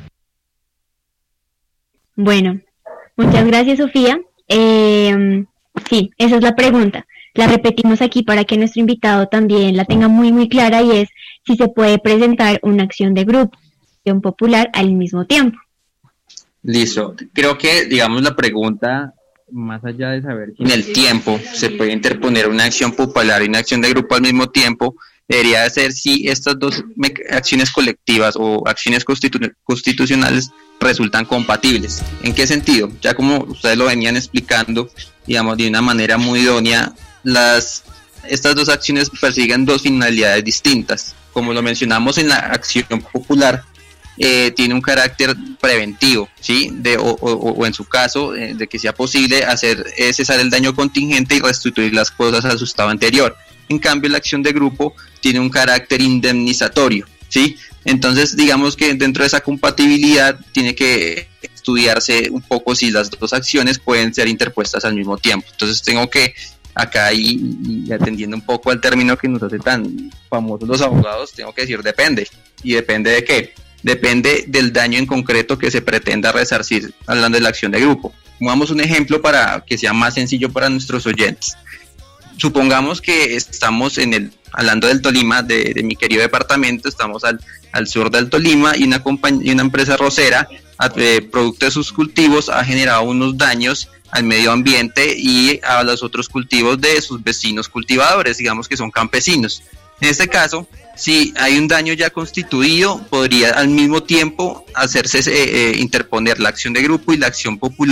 Bueno, muchas gracias, Sofía. Eh, sí, esa es la pregunta. La repetimos aquí para que nuestro invitado también la tenga muy, muy clara y es si se puede presentar una acción de grupo y acción popular al mismo tiempo. Listo. Creo que, digamos, la pregunta, más allá de saber si en el tiempo se puede interponer una acción popular y una acción de grupo al mismo tiempo, debería ser si estas dos acciones colectivas o acciones constitu- constitucionales resultan compatibles. ¿En qué sentido? Ya como ustedes lo venían explicando, digamos, de una manera muy idónea, las estas dos acciones persiguen dos finalidades distintas. Como lo mencionamos en la acción popular, Eh, tiene un carácter preventivo, ¿sí? De, o, o, o en su caso, eh, de que sea posible hacer eh, cesar el daño contingente y restituir las cosas a su estado anterior. En cambio, la acción de grupo tiene un carácter indemnizatorio, ¿sí? Entonces, digamos que dentro de esa compatibilidad tiene que estudiarse un poco si las dos acciones pueden ser interpuestas al mismo tiempo. Entonces, tengo que acá y, y atendiendo un poco al término que nos hace tan famosos los abogados, tengo que decir depende. ¿Y depende de qué? Depende del daño en concreto que se pretenda resarcir hablando de la acción de grupo. Pongamos un ejemplo para que sea más sencillo para nuestros oyentes. Supongamos que estamos en el, hablando del Tolima, de, de mi querido departamento, estamos al, al sur del Tolima y una, compañ- y una empresa rosera, eh, producto de sus cultivos, ha generado unos daños al medio ambiente y a los otros cultivos de sus vecinos cultivadores, digamos que son campesinos. En este caso, si hay un daño ya constituido, podría al mismo tiempo hacerse eh, eh, interponer la acción de grupo y la acción popular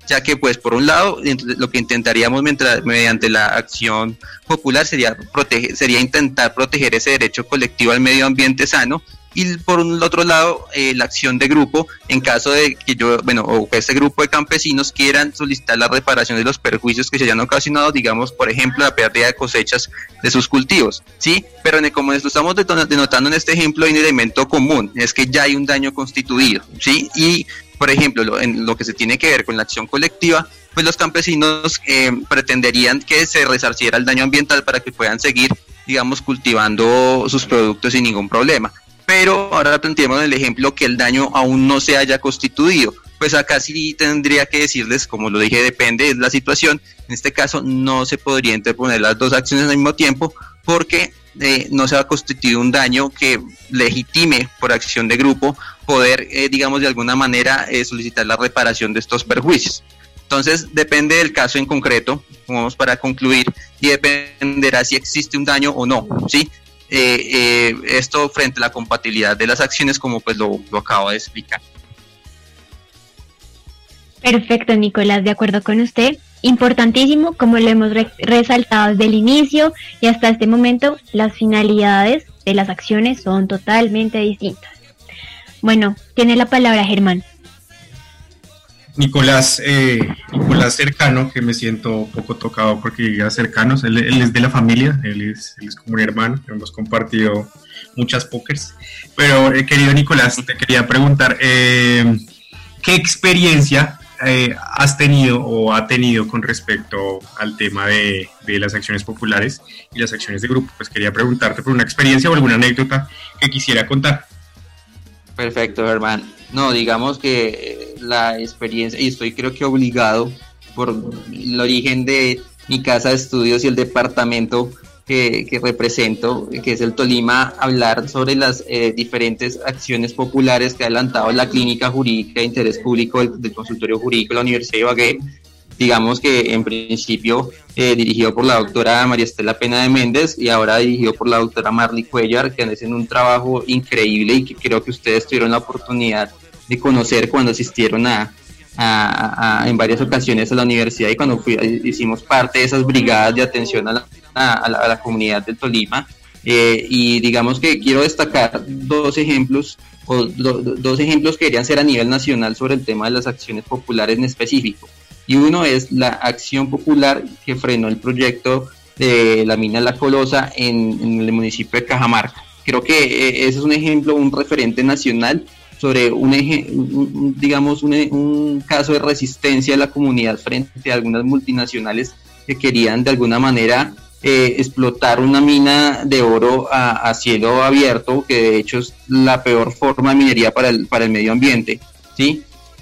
ya que pues por un lado lo que intentaríamos mientras, mediante la acción popular sería, proteger, sería intentar proteger ese derecho colectivo al medio ambiente sano, y por un otro lado eh, la acción de grupo en caso de que yo, bueno, o que este grupo de campesinos quieran solicitar la reparación de los perjuicios que se hayan ocasionado, digamos, por ejemplo, la pérdida de cosechas de sus cultivos, ¿sí? Pero como lo estamos denotando en este ejemplo, hay un elemento común, es que ya hay un daño constituido, ¿sí? Y, por ejemplo, lo, en lo que se tiene que ver con la acción colectiva, pues los campesinos eh, pretenderían que se resarciera el daño ambiental para que puedan seguir, digamos, cultivando sus productos sin ningún problema. Pero ahora planteemos el ejemplo que el daño aún no se haya constituido. Pues acá sí tendría que decirles, como lo dije, depende de la situación. En este caso no se podría interponer las dos acciones al mismo tiempo porque eh, no se ha constituido un daño que legitime por acción de grupo poder, eh, digamos, de alguna manera eh, solicitar la reparación de estos perjuicios. Entonces depende del caso en concreto, vamos para concluir, y dependerá si existe un daño o no, ¿sí? Eh, eh, esto frente a la compatibilidad de las acciones, como pues lo, lo acabo de explicar. Perfecto, Nicolás, de acuerdo con usted. Importantísimo, como lo hemos re- resaltado desde el inicio y hasta este momento, las finalidades de las acciones son totalmente distintas. Bueno, tiene la palabra Germán. Nicolás, eh, Nicolás cercano, que me siento poco tocado porque ya cercanos, él, él es de la familia, él es, él es como un hermano, hemos compartido muchas pokers, pero eh, querido Nicolás, te quería preguntar, eh, ¿qué experiencia eh, has tenido o ha tenido con respecto al tema de, de las acciones populares y las acciones de grupo? Pues quería preguntarte por una experiencia o alguna anécdota que quisiera contar. Perfecto, Germán. No, digamos que la experiencia, y estoy creo que obligado por el origen de mi casa de estudios y el departamento que, que represento, que es el Tolima, hablar sobre las eh, diferentes acciones populares que ha adelantado la Clínica Jurídica de Interés Público del, del Consultorio Jurídico de la Universidad de Ibagué. Digamos que en principio eh, dirigido por la doctora María Estela Pena de Méndez y ahora dirigido por la doctora Marley Cuellar, que hacen un trabajo increíble y que creo que ustedes tuvieron la oportunidad de conocer cuando asistieron a, a, a en varias ocasiones a la universidad y cuando fui, hicimos parte de esas brigadas de atención a la, a la, a la comunidad del Tolima. Eh, y digamos que quiero destacar dos ejemplos o do, dos ejemplos que deberían ser a nivel nacional sobre el tema de las acciones populares en específico. Y uno es la acción popular que frenó el proyecto de la mina La Colosa en, en el municipio de Cajamarca. Creo que eh, ese es un ejemplo, un referente nacional sobre un, eje, un digamos un, un caso de resistencia de la comunidad frente a algunas multinacionales que querían de alguna manera eh, explotar una mina de oro a, a cielo abierto, que de hecho es la peor forma de minería para el, para el medio ambiente, ¿sí?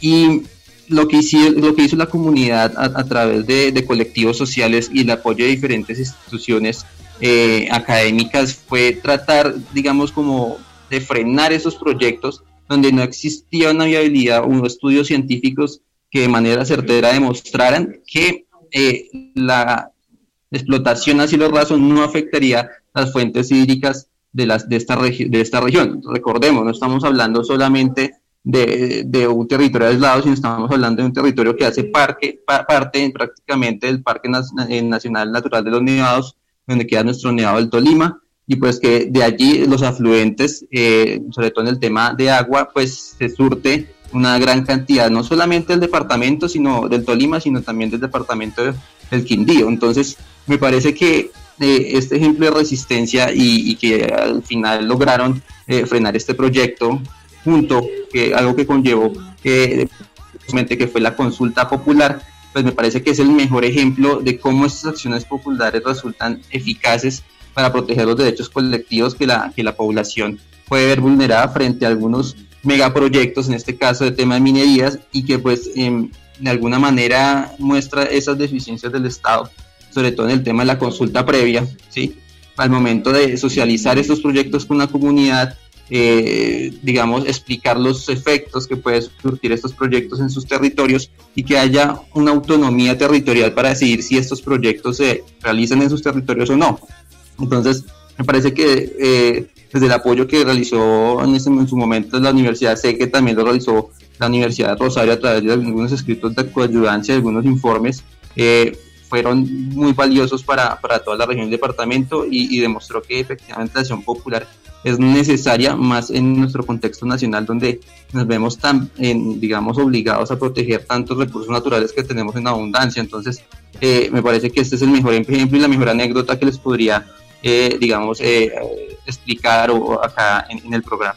Y Lo que, hizo, lo que hizo la comunidad a, a través de, de colectivos sociales y el apoyo de diferentes instituciones eh, académicas fue tratar, digamos, como de frenar esos proyectos donde no existía una viabilidad, unos estudios científicos que de manera certera demostraran que eh, la explotación a cielo raso no afectaría las fuentes hídricas de, las, de, esta, regi- de esta región. Recordemos, no estamos hablando solamente De, de un territorio aislado, sino estamos hablando de un territorio que hace parque, pa, parte prácticamente del Parque Nacional Natural de los Nevados, donde queda nuestro Nevado del Tolima, y pues que de allí los afluentes, eh, sobre todo en el tema de agua, pues se surte una gran cantidad, no solamente del departamento sino del Tolima, sino también del departamento del Quindío. Entonces me parece que eh, este ejemplo de resistencia y, y que al final lograron eh, frenar este proyecto junto, que algo que conllevó eh, que fue la consulta popular, pues me parece que es el mejor ejemplo de cómo estas acciones populares resultan eficaces para proteger los derechos colectivos que la, que la población puede ver vulnerada frente a algunos megaproyectos, en este caso de tema de minerías, y que pues eh, de alguna manera muestra esas deficiencias del Estado, sobre todo en el tema de la consulta previa, ¿sí? Al momento de socializar estos proyectos con la comunidad, Eh, digamos, explicar los efectos que pueden surtir estos proyectos en sus territorios y que haya una autonomía territorial para decidir si estos proyectos se realizan en sus territorios o no. Entonces, me parece que eh, desde el apoyo que realizó en, ese, en su momento la Universidad, sé que también lo realizó la Universidad de Rosario, a través de algunos escritos de coayudancia, algunos informes, eh, fueron muy valiosos para, para toda la región del departamento y, y demostró que efectivamente la acción popular es necesaria, más en nuestro contexto nacional, donde nos vemos tan, en, digamos, obligados a proteger tantos recursos naturales que tenemos en abundancia. Entonces, eh, me parece que este es el mejor ejemplo y la mejor anécdota que les podría, eh, digamos, eh, explicar o, acá en, en el programa.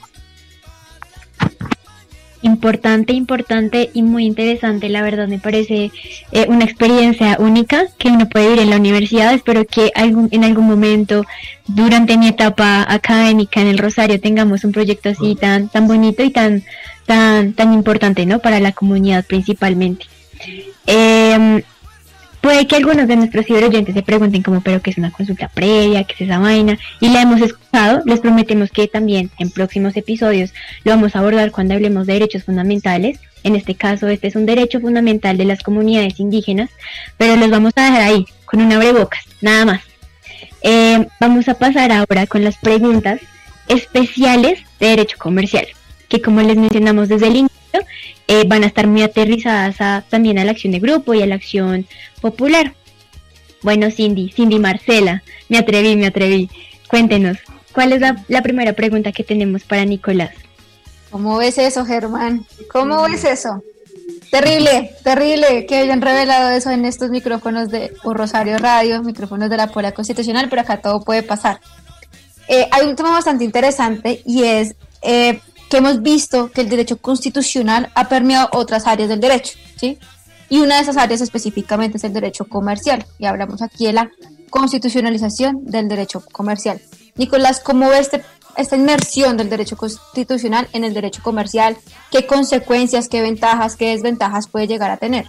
Importante, importante y muy interesante, la verdad me parece eh, una experiencia única que uno puede vivir en la universidad. Espero que algún, en algún momento durante mi etapa académica en el Rosario tengamos un proyecto así tan tan bonito y tan tan tan importante, ¿no? Para la comunidad principalmente. Eh, Puede que algunos de nuestros ciberoyentes se pregunten como, pero ¿qué es una consulta previa? ¿Qué es esa vaina? Y la hemos escuchado. Les prometemos que también en próximos episodios lo vamos a abordar cuando hablemos de derechos fundamentales. En este caso, este es un derecho fundamental de las comunidades indígenas, pero los vamos a dejar ahí, con un abrebocas, nada más. Eh, vamos a pasar ahora con las preguntas especiales de derecho comercial, que como les mencionamos desde el inicio, Eh, van a estar muy aterrizadas a, también a la acción de grupo y a la acción popular. Bueno, Cindy, Cindy Marcela, me atreví, me atreví. Cuéntenos, ¿cuál es la, la primera pregunta que tenemos para Nicolás? ¿Cómo ves eso, Germán? ¿Cómo ves eso? Terrible, terrible que hayan revelado eso en estos micrófonos de Rosario Radio, micrófonos de la Pola Constitucional, pero acá todo puede pasar. Eh, hay un tema bastante interesante y es... Eh, que hemos visto que el derecho constitucional ha permeado otras áreas del derecho, ¿sí? Y una de esas áreas específicamente es el derecho comercial, y hablamos aquí de la constitucionalización del derecho comercial. Nicolás, ¿cómo ves este, esta inmersión del derecho constitucional en el derecho comercial? ¿Qué consecuencias, qué ventajas, qué desventajas puede llegar a tener?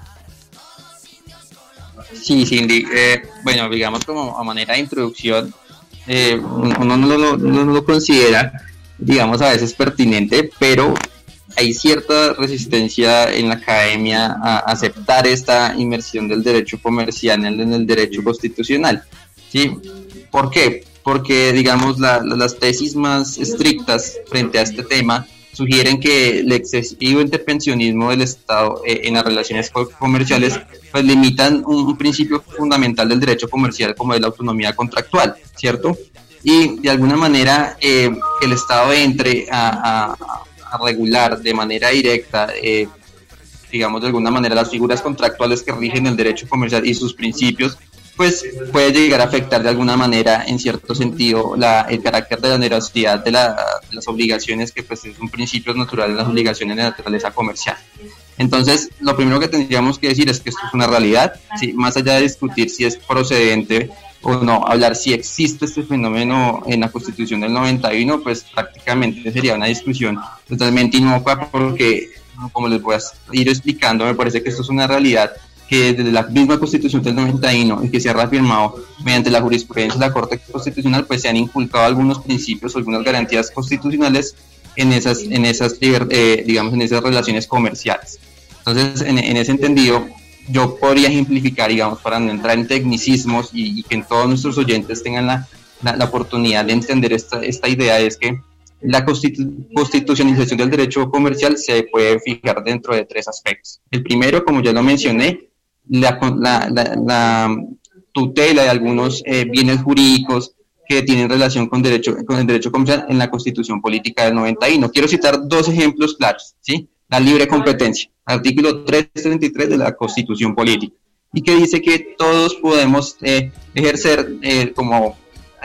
Sí, Cindy, eh, bueno, digamos como a manera de introducción, eh, uno no lo, no lo considera, digamos, a veces pertinente, pero hay cierta resistencia en la academia a aceptar esta inmersión del derecho comercial en el, en el derecho constitucional, ¿sí? ¿Por qué? Porque, digamos, la, las tesis más estrictas frente a este tema sugieren que el excesivo intervencionismo del Estado eh, en las relaciones comerciales pues limitan un, un principio fundamental del derecho comercial, como es la autonomía contractual, ¿cierto? Y de alguna manera eh, que el Estado entre a, a, a regular de manera directa, eh, digamos de alguna manera, las figuras contractuales que rigen el derecho comercial y sus principios, pues puede llegar a afectar de alguna manera, en cierto sentido, la, el carácter de la onerosidad de, la, de las obligaciones, que pues es un principio natural de las obligaciones de naturaleza comercial. Entonces, lo primero que tendríamos que decir es que esto es una realidad, ¿sí? Más allá de discutir si es procedente o no, hablar si existe este fenómeno en la Constitución del noventa y uno, pues prácticamente sería una discusión totalmente inocua, porque, como les voy a ir explicando, me parece que esto es una realidad que desde la misma Constitución del noventa y uno y que se ha reafirmado mediante la jurisprudencia de la Corte Constitucional, pues se han inculcado algunos principios, algunas garantías constitucionales en esas, en esas eh, digamos, en esas relaciones comerciales. Entonces, en, en ese entendido, yo podría ejemplificar, digamos, para no entrar en tecnicismos y, y que todos nuestros oyentes tengan la, la, la oportunidad de entender esta, esta idea, es que la constitu- constitucionalización del derecho comercial se puede fijar dentro de tres aspectos. El primero, como ya lo mencioné, la, la, la, la tutela de algunos eh, bienes jurídicos que tienen relación con, derecho, con el derecho comercial en la Constitución Política del noventa y uno. Quiero citar dos ejemplos claros, ¿sí? La libre competencia, artículo trescientos treinta y tres de la Constitución Política, y que dice que todos podemos eh, ejercer eh, como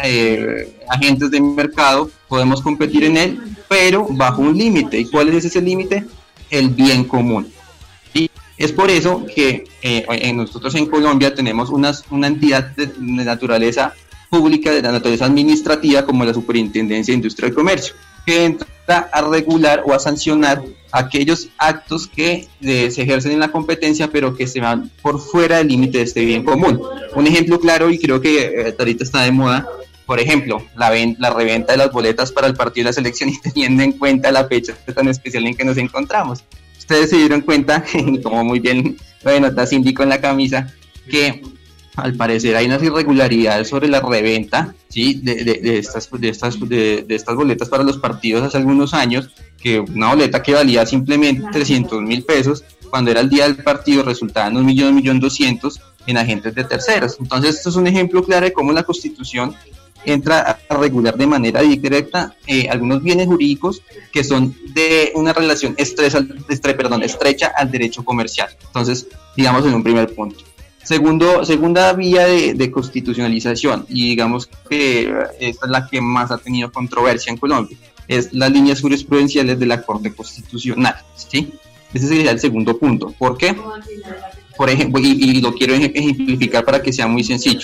eh, agentes de mercado, podemos competir en él, pero bajo un límite. ¿Y cuál es ese límite? El bien común. Y es por eso que eh, en nosotros en Colombia tenemos una, una entidad de, de naturaleza pública, de la naturaleza administrativa, como la Superintendencia de Industria y Comercio, que entra a regular o a sancionar aquellos actos que eh, se ejercen en la competencia, pero que se van por fuera del límite de este bien común. Un ejemplo claro, y creo que eh, ahorita está de moda, por ejemplo, la, ven- la reventa de las boletas para el partido de la selección, y teniendo en cuenta la fecha tan especial en que nos encontramos. Ustedes se dieron cuenta, como muy bien lo denota Cindy con la camisa, que al parecer hay unas irregularidades sobre la reventa, ¿sí? de, de, de, estas, de, estas, de, de estas boletas para los partidos hace algunos años, que una boleta que valía simplemente trescientos mil pesos, cuando era el día del partido resultaba en un millón, un millón doscientos en agentes de terceros. Entonces esto es un ejemplo claro de cómo la Constitución entra a regular de manera directa eh, algunos bienes jurídicos que son de una relación estresa, estre, perdón, estrecha al derecho comercial. Entonces, digamos en un primer punto. Segundo, segunda vía de, de constitucionalización, y digamos que esta es la que más ha tenido controversia en Colombia, es las líneas jurisprudenciales de la Corte Constitucional, ¿sí? Ese sería el segundo punto. ¿Por qué? Por ejemplo, y, y lo quiero ejemplificar para que sea muy sencillo.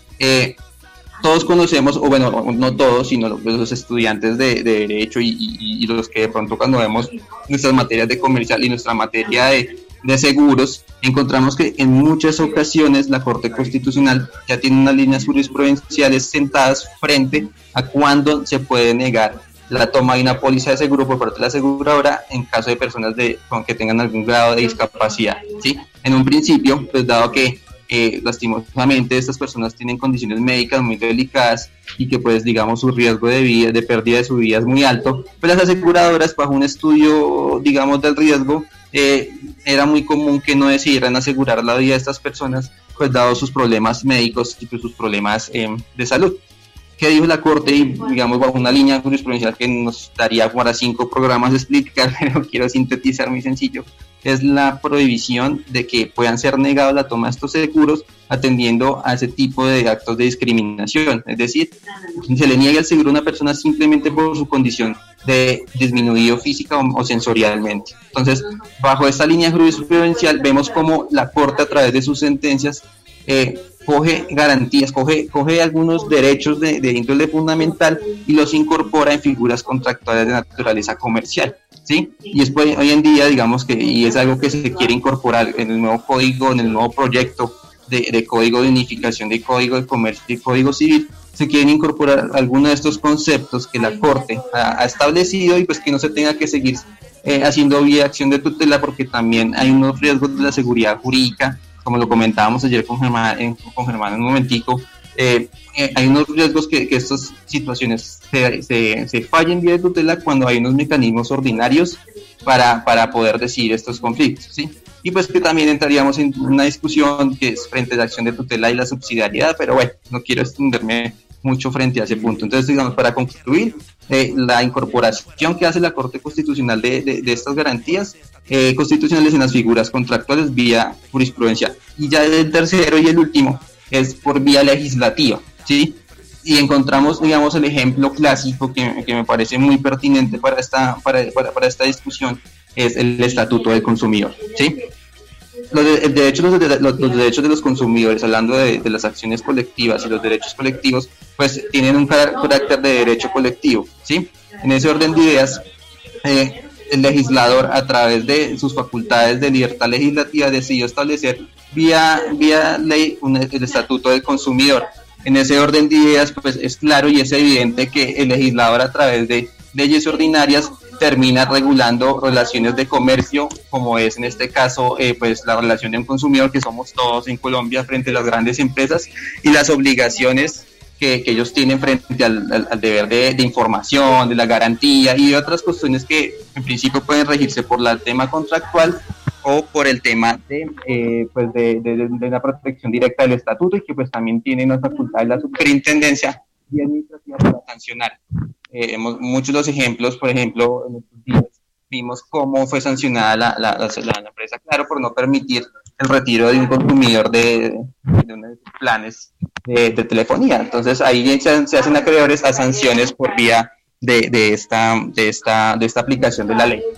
Eh, todos conocemos, o bueno, no todos, sino los, los estudiantes de, de Derecho y, y, y los que de pronto cuando vemos nuestras materias de comercial y nuestra materia de, de seguros, encontramos que en muchas ocasiones la Corte Constitucional ya tiene unas líneas jurisprudenciales sentadas frente a cuándo se puede negar la toma de una póliza de seguro por parte de la aseguradora en caso de personas de, con que tengan algún grado de discapacidad, ¿sí? En un principio, pues dado que eh, lastimosamente estas personas tienen condiciones médicas muy delicadas y que pues digamos su riesgo de vida, de pérdida de su vida es muy alto, pues las aseguradoras bajo un estudio digamos del riesgo eh, era muy común que no decidieran asegurar la vida de estas personas pues dado sus problemas médicos y pues, sus problemas eh, de salud. ¿Qué dijo la Corte? Y digamos bajo una línea jurisprudencial que nos daría para cinco programas de explicar, pero quiero sintetizar muy sencillo, es la prohibición de que puedan ser negados la toma de estos seguros atendiendo a ese tipo de actos de discriminación, es decir, se le niega el seguro a una persona simplemente por su condición de disminuido física o, o sensorialmente. Entonces, bajo esta línea jurisprudencial vemos cómo la Corte a través de sus sentencias eh, coge garantías, coge, coge algunos derechos de, de índole fundamental y los incorpora en figuras contractuales de naturaleza comercial, ¿sí? Y después, hoy en día, digamos que, y es algo que se quiere incorporar en el nuevo código, en el nuevo proyecto de, de código de unificación de código de comercio y código civil, se quieren incorporar algunos de estos conceptos que la Corte ha, ha establecido y pues que no se tenga que seguir eh, haciendo vía acción de tutela porque también hay unos riesgos de la seguridad jurídica, como lo comentábamos ayer con Germán, en, con Germán en un momentico, eh, eh, hay unos riesgos que, que estas situaciones se, se, se fallen vía de tutela cuando hay unos mecanismos ordinarios para, para poder decidir estos conflictos, ¿sí? Y pues que también entraríamos en una discusión que es frente a la acción de tutela y la subsidiariedad, pero bueno, no quiero extenderme mucho frente a ese punto. Entonces, digamos, para concluir, eh, la incorporación que hace la Corte Constitucional de, de, de estas garantías eh, constitucionales en las figuras contractuales vía jurisprudencial. Y ya el tercero y el último es por vía legislativa, ¿sí? Y encontramos, digamos, el ejemplo clásico que, que me parece muy pertinente para esta, para, para, para esta discusión, es el Estatuto del Consumidor, ¿sí? Los, de, el derecho, los, de, los, los derechos de los consumidores, hablando de, de las acciones colectivas y los derechos colectivos, pues tienen un carácter de derecho colectivo, ¿sí? En ese orden de ideas, eh, el legislador, a través de sus facultades de libertad legislativa, decidió establecer vía, vía ley un, el Estatuto del Consumidor. En ese orden de ideas, pues es claro y es evidente que el legislador, a través de leyes ordinarias, termina regulando relaciones de comercio, como es en este caso eh, pues la relación de un consumidor que somos todos en Colombia frente a las grandes empresas y las obligaciones que, que ellos tienen frente al, al, al deber de, de información, de la garantía y otras cuestiones que en principio pueden regirse por el tema contractual o por el tema de, eh, pues de, de, de la protección directa del estatuto y que pues también tienen la facultad de la superintendencia y administrativa para sancionar. Eh, hemos, muchos de los ejemplos, por ejemplo, en estos días vimos cómo fue sancionada la, la, la, la empresa Claro por no permitir el retiro de un consumidor de, de uno de sus planes de, de telefonía. Entonces ahí se, se hacen acreedores a sanciones por vía de, de, esta, de, esta, de esta aplicación de la ley.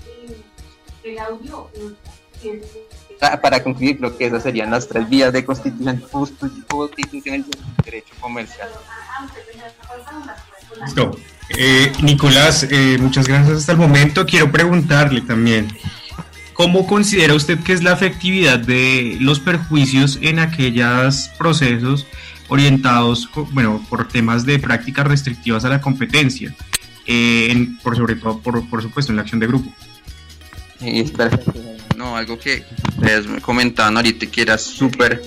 Para concluir, creo que esas serían las tres vías de constitución, constitución y derecho comercial. Listo. Eh, Nicolás, eh, muchas gracias hasta el momento. Quiero preguntarle también, ¿cómo considera usted que es la efectividad de los perjuicios en aquellos procesos orientados, bueno, por temas de prácticas restrictivas a la competencia, eh, en, por sobre todo, por, por supuesto, en la acción de grupo? Sí, es perfecto. No, algo que ustedes me comentaban ahorita que era súper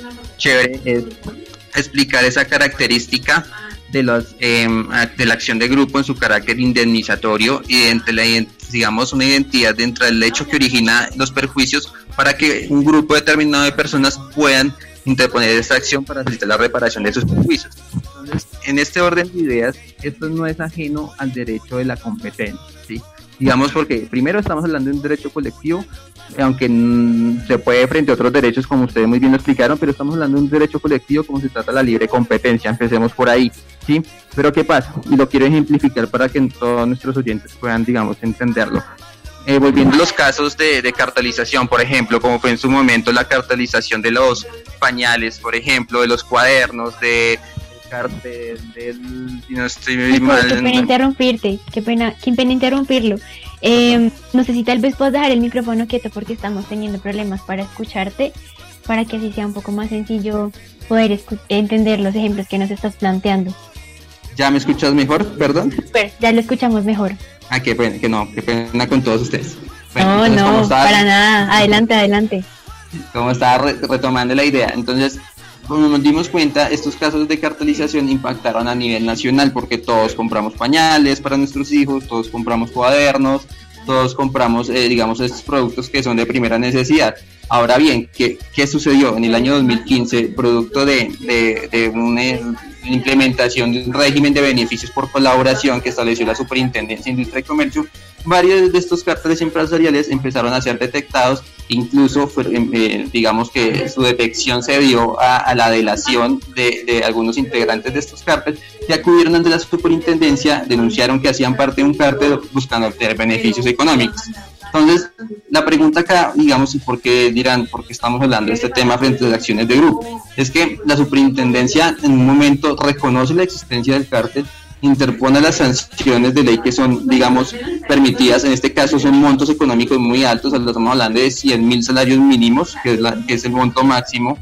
chévere es explicar esa característica de los eh, de la acción de grupo en su carácter indemnizatorio y entre la, digamos, una identidad dentro del hecho que origina los perjuicios para que un grupo determinado de personas puedan interponer esta acción para facilitar la reparación de sus perjuicios. Entonces, en este orden de ideas, esto no es ajeno al derecho de la competencia, ¿sí? Digamos, porque primero estamos hablando de un derecho colectivo, aunque mm, se puede frente a otros derechos, como ustedes muy bien lo explicaron, pero estamos hablando de un derecho colectivo como se trata de la libre competencia. Empecemos por ahí, ¿sí? Pero ¿qué pasa? Y lo quiero ejemplificar para que todos nuestros oyentes puedan, digamos, entenderlo. Eh, volviendo a los casos de, de cartelización, por ejemplo, como fue en su momento la cartelización de los pañales, por ejemplo, de los cuadernos, de cartel, del... Si no estoy muy mal, qué pena interrumpirte, qué pena, qué pena interrumpirlo. Eh, no sé si tal vez puedas dejar el micrófono quieto porque estamos teniendo problemas para escucharte, para que así sea un poco más sencillo poder escu- entender los ejemplos que nos estás planteando. ¿Ya me escuchas mejor? Perdón. Super, ya lo escuchamos mejor. Ah, qué pena, que no, qué pena con todos ustedes. Bueno, no, no, estaba, para nada, adelante, adelante. Como estaba re- retomando la idea, entonces, como nos dimos cuenta, estos casos de cartelización impactaron a nivel nacional porque todos compramos pañales para nuestros hijos, todos compramos cuadernos, todos compramos, eh, digamos, estos productos que son de primera necesidad. Ahora bien, ¿qué, qué sucedió? En el año dos mil quince, producto de, de, de una implementación de un régimen de beneficios por colaboración que estableció la Superintendencia de Industria y Comercio, varios de estos cárteles empresariales empezaron a ser detectados, incluso eh, digamos que su detección se dio a, a la delación de, de algunos integrantes de estos cárteles que acudieron ante la Superintendencia, denunciaron que hacían parte de un cártel buscando obtener beneficios económicos. Entonces, la pregunta acá, digamos, y por qué dirán, por qué estamos hablando de este tema frente a las acciones de grupo, es que la superintendencia en un momento reconoce la existencia del cártel, interpone las sanciones de ley que son, digamos, permitidas. En este caso son montos económicos muy altos, estamos hablando de cien mil salarios mínimos, que es, la, que es el monto máximo,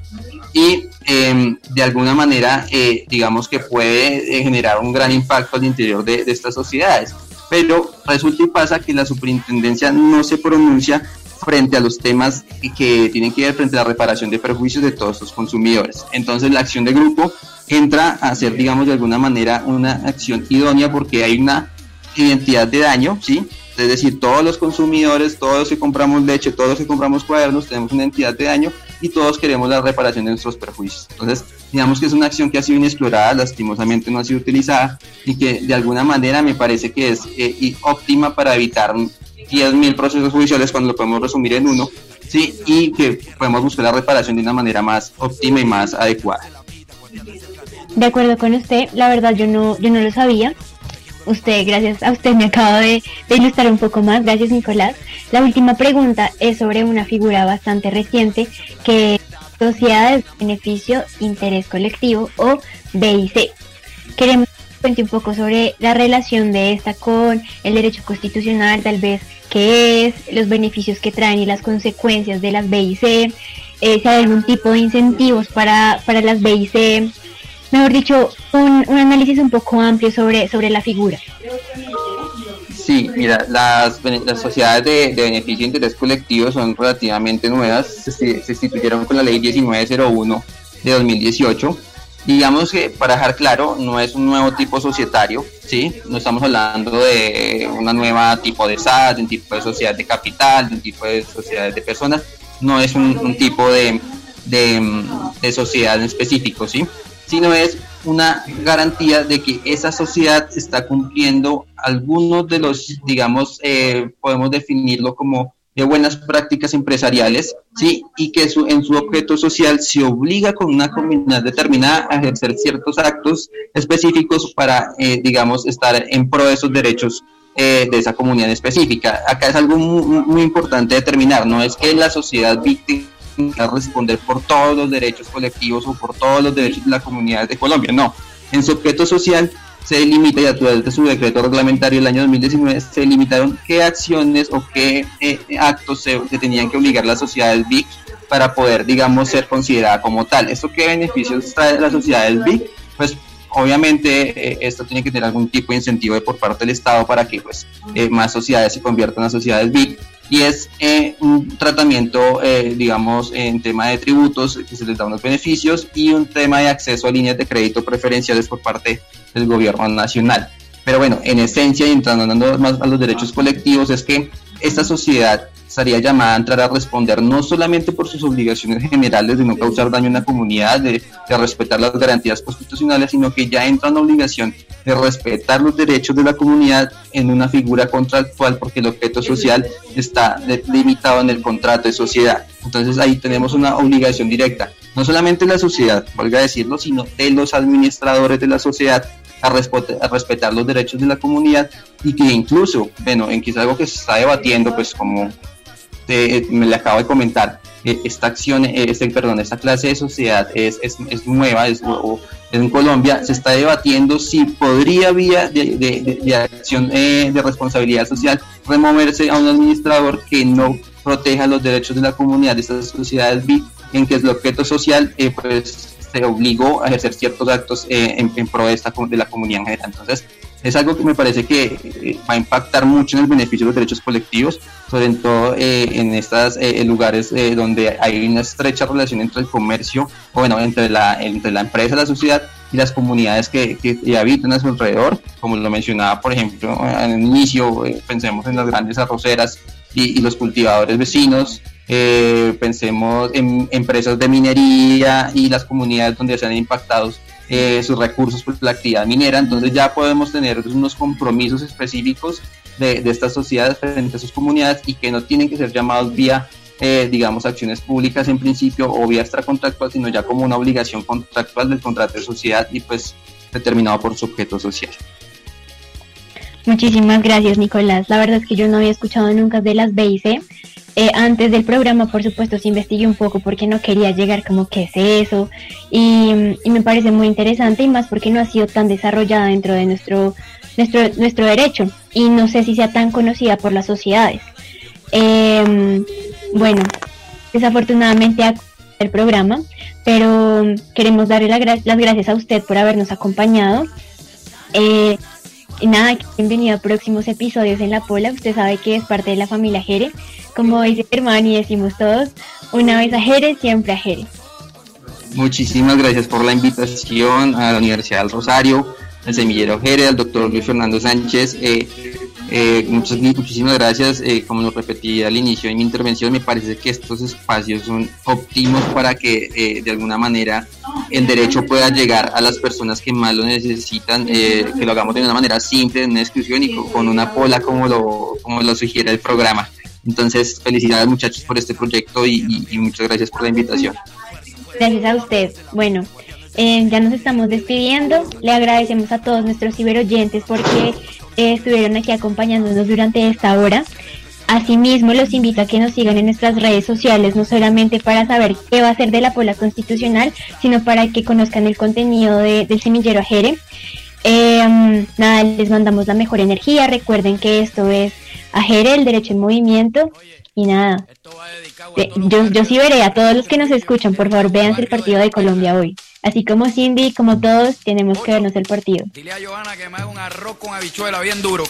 y eh, de alguna manera, eh, digamos que puede eh, generar un gran impacto al interior de, de estas sociedades. Pero resulta y pasa que la superintendencia no se pronuncia frente a los temas que tienen que ver frente a la reparación de perjuicios de todos los consumidores. Entonces la acción de grupo entra a ser, digamos, de alguna manera una acción idónea porque hay una identidad de daño, ¿sí? Es decir, todos los consumidores, todos los que compramos leche, todos los que compramos cuadernos, tenemos una entidad de daño y todos queremos la reparación de nuestros perjuicios. Entonces, digamos que es una acción que ha sido inexplorada, lastimosamente no ha sido utilizada y que de alguna manera me parece que es eh, óptima para evitar diez mil procesos judiciales cuando lo podemos resumir en uno, ¿sí? Y que podemos buscar la reparación de una manera más óptima y más adecuada. De acuerdo con usted, la verdad yo no, yo no lo sabía. Usted, gracias a usted me acabo de, de ilustrar un poco más, gracias Nicolás. La última pregunta es sobre una figura bastante reciente que es Sociedades de Beneficio Interés Colectivo o B I C. Queremos que cuente un poco sobre la relación de esta con el derecho constitucional, tal vez qué es, los beneficios que traen y las consecuencias de las B I C, eh, si hay algún tipo de incentivos para, para las B I C. Mejor dicho, un, un análisis un poco amplio sobre, sobre la figura. Sí, mira, las, las sociedades de, de beneficio de interés colectivo son relativamente nuevas, se, se instituyeron con la ley diecinueve cero uno de dos mil dieciocho. Digamos que, para dejar claro, no es un nuevo tipo societario, ¿sí? No estamos hablando de una nueva tipo de S A D, de un tipo de sociedad de capital, de un tipo de sociedades de personas, no es un, un tipo de, de, de sociedad en específico, ¿sí? Sino es una garantía de que esa sociedad está cumpliendo algunos de los, digamos, eh, podemos definirlo como de buenas prácticas empresariales, ¿sí? Y que su, en su objeto social se obliga con una comunidad determinada a ejercer ciertos actos específicos para, eh, digamos, estar en pro de esos derechos eh, de esa comunidad específica. Acá es algo muy, muy importante determinar, no es que la sociedad víctima a responder por todos los derechos colectivos o por todos los derechos de la comunidad de Colombia, no. En su objeto social se delimita, y a través de su decreto reglamentario del año dos mil diecinueve se delimitaron qué acciones o qué eh, actos se, se tenían que obligar las sociedades B I C para poder, digamos, ser considerada como tal. ¿Esto qué beneficios trae las sociedades B I C? Pues obviamente eh, esto tiene que tener algún tipo de incentivo de por parte del Estado para que pues eh, más sociedades se conviertan en sociedades B I C. y es eh, un tratamiento, eh, digamos, en tema de tributos, que se les da unos beneficios, y un tema de acceso a líneas de crédito preferenciales por parte del gobierno nacional. Pero bueno, en esencia, y entrando más a los derechos colectivos, es que esta sociedad estaría llamada a entrar a responder no solamente por sus obligaciones generales de no causar daño a la comunidad, de, de respetar las garantías constitucionales, sino que ya entra en la obligación de respetar los derechos de la comunidad en una figura contractual, porque el objeto social está limitado en el contrato de sociedad. Entonces ahí tenemos una obligación directa, no solamente de la sociedad, valga decirlo, sino de los administradores de la sociedad, a, respetar, a respetar los derechos de la comunidad, y que incluso, bueno, en que es algo que se está debatiendo, pues como te, me le acabo de comentar, eh, esta acción, eh, este, perdón, esta clase de sociedad es, es, es nueva, es, o, en Colombia se está debatiendo si podría vía de, de, de, de acción eh, de responsabilidad social removerse a un administrador que no proteja los derechos de la comunidad de estas sociedades B I C, en que el objeto social eh, pues se obligó a ejercer ciertos actos eh, en, en pro de, esta, de la comunidad en general. Entonces, es algo que me parece que eh, va a impactar mucho en el beneficio de los derechos colectivos, sobre todo eh, en estos eh, lugares eh, donde hay una estrecha relación entre el comercio, o bueno, entre la, entre la empresa, la sociedad y las comunidades que, que, que habitan a su alrededor, como lo mencionaba, por ejemplo, en el inicio, eh, pensemos en las grandes arroceras y, y los cultivadores vecinos. Eh, pensemos en empresas de minería y las comunidades donde se han impactado eh, sus recursos por la actividad minera. Entonces ya podemos tener unos compromisos específicos de, de estas sociedades frente a sus comunidades, y que no tienen que ser llamados vía, eh, digamos, acciones públicas en principio o vía extracontractual, sino ya como una obligación contractual del contrato de sociedad y pues determinado por su objeto social. Muchísimas gracias, Nicolás. La verdad es que yo no había escuchado nunca de las B I C. Eh, antes del programa, por supuesto, sí investigué un poco porque no quería llegar como qué es eso, y, y me parece muy interesante, y más porque no ha sido tan desarrollada dentro de nuestro nuestro nuestro derecho, y no sé si sea tan conocida por las sociedades. Eh, bueno, desafortunadamente ha el programa, pero queremos darle la gra- las gracias a usted por habernos acompañado. Eh, Y nada, bienvenido a próximos episodios en La Pola. Usted sabe que es parte de la familia Jere. Como dice Germán y decimos todos, una vez a Jere, siempre a Jere. Muchísimas gracias por la invitación a la Universidad del Rosario, al Semillero Jere, al doctor Luis Fernando Sánchez. Eh, eh, muchas, muchísimas gracias. Eh, como lo repetí al inicio de mi intervención, me parece que estos espacios son óptimos para que eh, de alguna manera el derecho pueda llegar a las personas que más lo necesitan, eh, que lo hagamos de una manera simple, en una discusión y con, con una pola como lo, como lo sugiere el programa. Entonces, felicidades, muchachos, por este proyecto, y, y, y muchas gracias por la invitación. Gracias a usted. Bueno, eh, ya nos estamos despidiendo. Le agradecemos a todos nuestros ciberoyentes porque eh, estuvieron aquí acompañándonos durante esta hora. Asimismo, los invito a que nos sigan en nuestras redes sociales, no solamente para saber qué va a ser de la Pola Constitucional, sino para que conozcan el contenido de, del Semillero Jere. Eh, nada, les mandamos la mejor energía. Recuerden que esto es Ajere, el derecho en movimiento. Y nada, eh, yo, yo sí veré a todos los que nos escuchan, por favor, véanse el partido de Colombia hoy. Así como Cindy, como todos, tenemos que vernos el partido. Dile a Johanna que me haga un arroz con habichuela bien duro.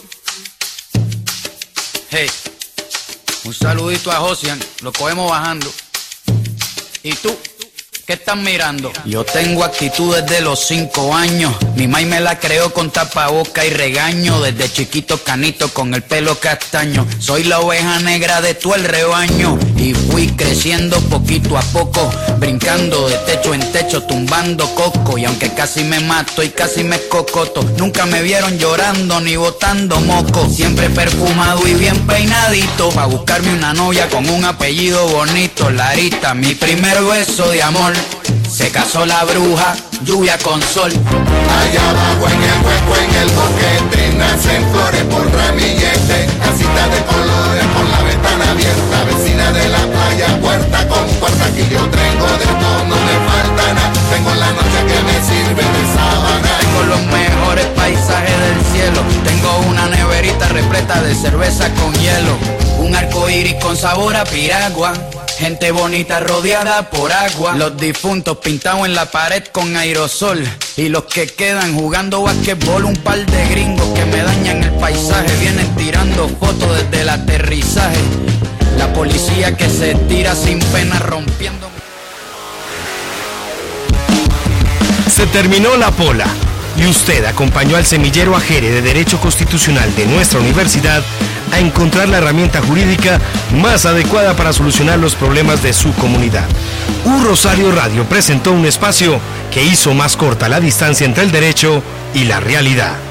Hey, un saludito a Josian, lo cogemos bajando. ¿Y tú? ¿Qué están mirando? Yo tengo actitud desde los cinco años. Mi maíz me la creó con tapaboca y regaño. Desde chiquito canito con el pelo castaño. Soy la oveja negra de todo el rebaño. Y fui creciendo poquito a poco, brincando de techo en techo, tumbando coco. Y aunque casi me mato y casi me cocoto, nunca me vieron llorando ni botando moco. Siempre perfumado y bien peinadito, pa' buscarme una novia con un apellido bonito. Larita, mi primer beso de amor. Se casó la bruja, lluvia con sol. Allá abajo en el hueco, en el boquete, nacen flores por ramillete. Casita de colores con la ventana abierta, vecina de la playa, puerta con puerta. Aquí yo tengo de todo, no me falta nada. Tengo la noche que me sirve de sábana. Tengo los mejores paisajes del cielo. Tengo una neverita repleta de cerveza con hielo. Un arco iris con sabor a piragua. Gente bonita rodeada por agua. Los difuntos pintados en la pared con aerosol. Y los que quedan jugando basquetbol. Un par de gringos que me dañan el paisaje. Vienen tirando fotos desde el aterrizaje. La policía que se tira sin pena rompiendo. Se terminó la pola y usted acompañó al semillero Ajere de Derecho Constitucional de nuestra universidad a encontrar la herramienta jurídica más adecuada para solucionar los problemas de su comunidad. U Rosario Radio presentó un espacio que hizo más corta la distancia entre el derecho y la realidad.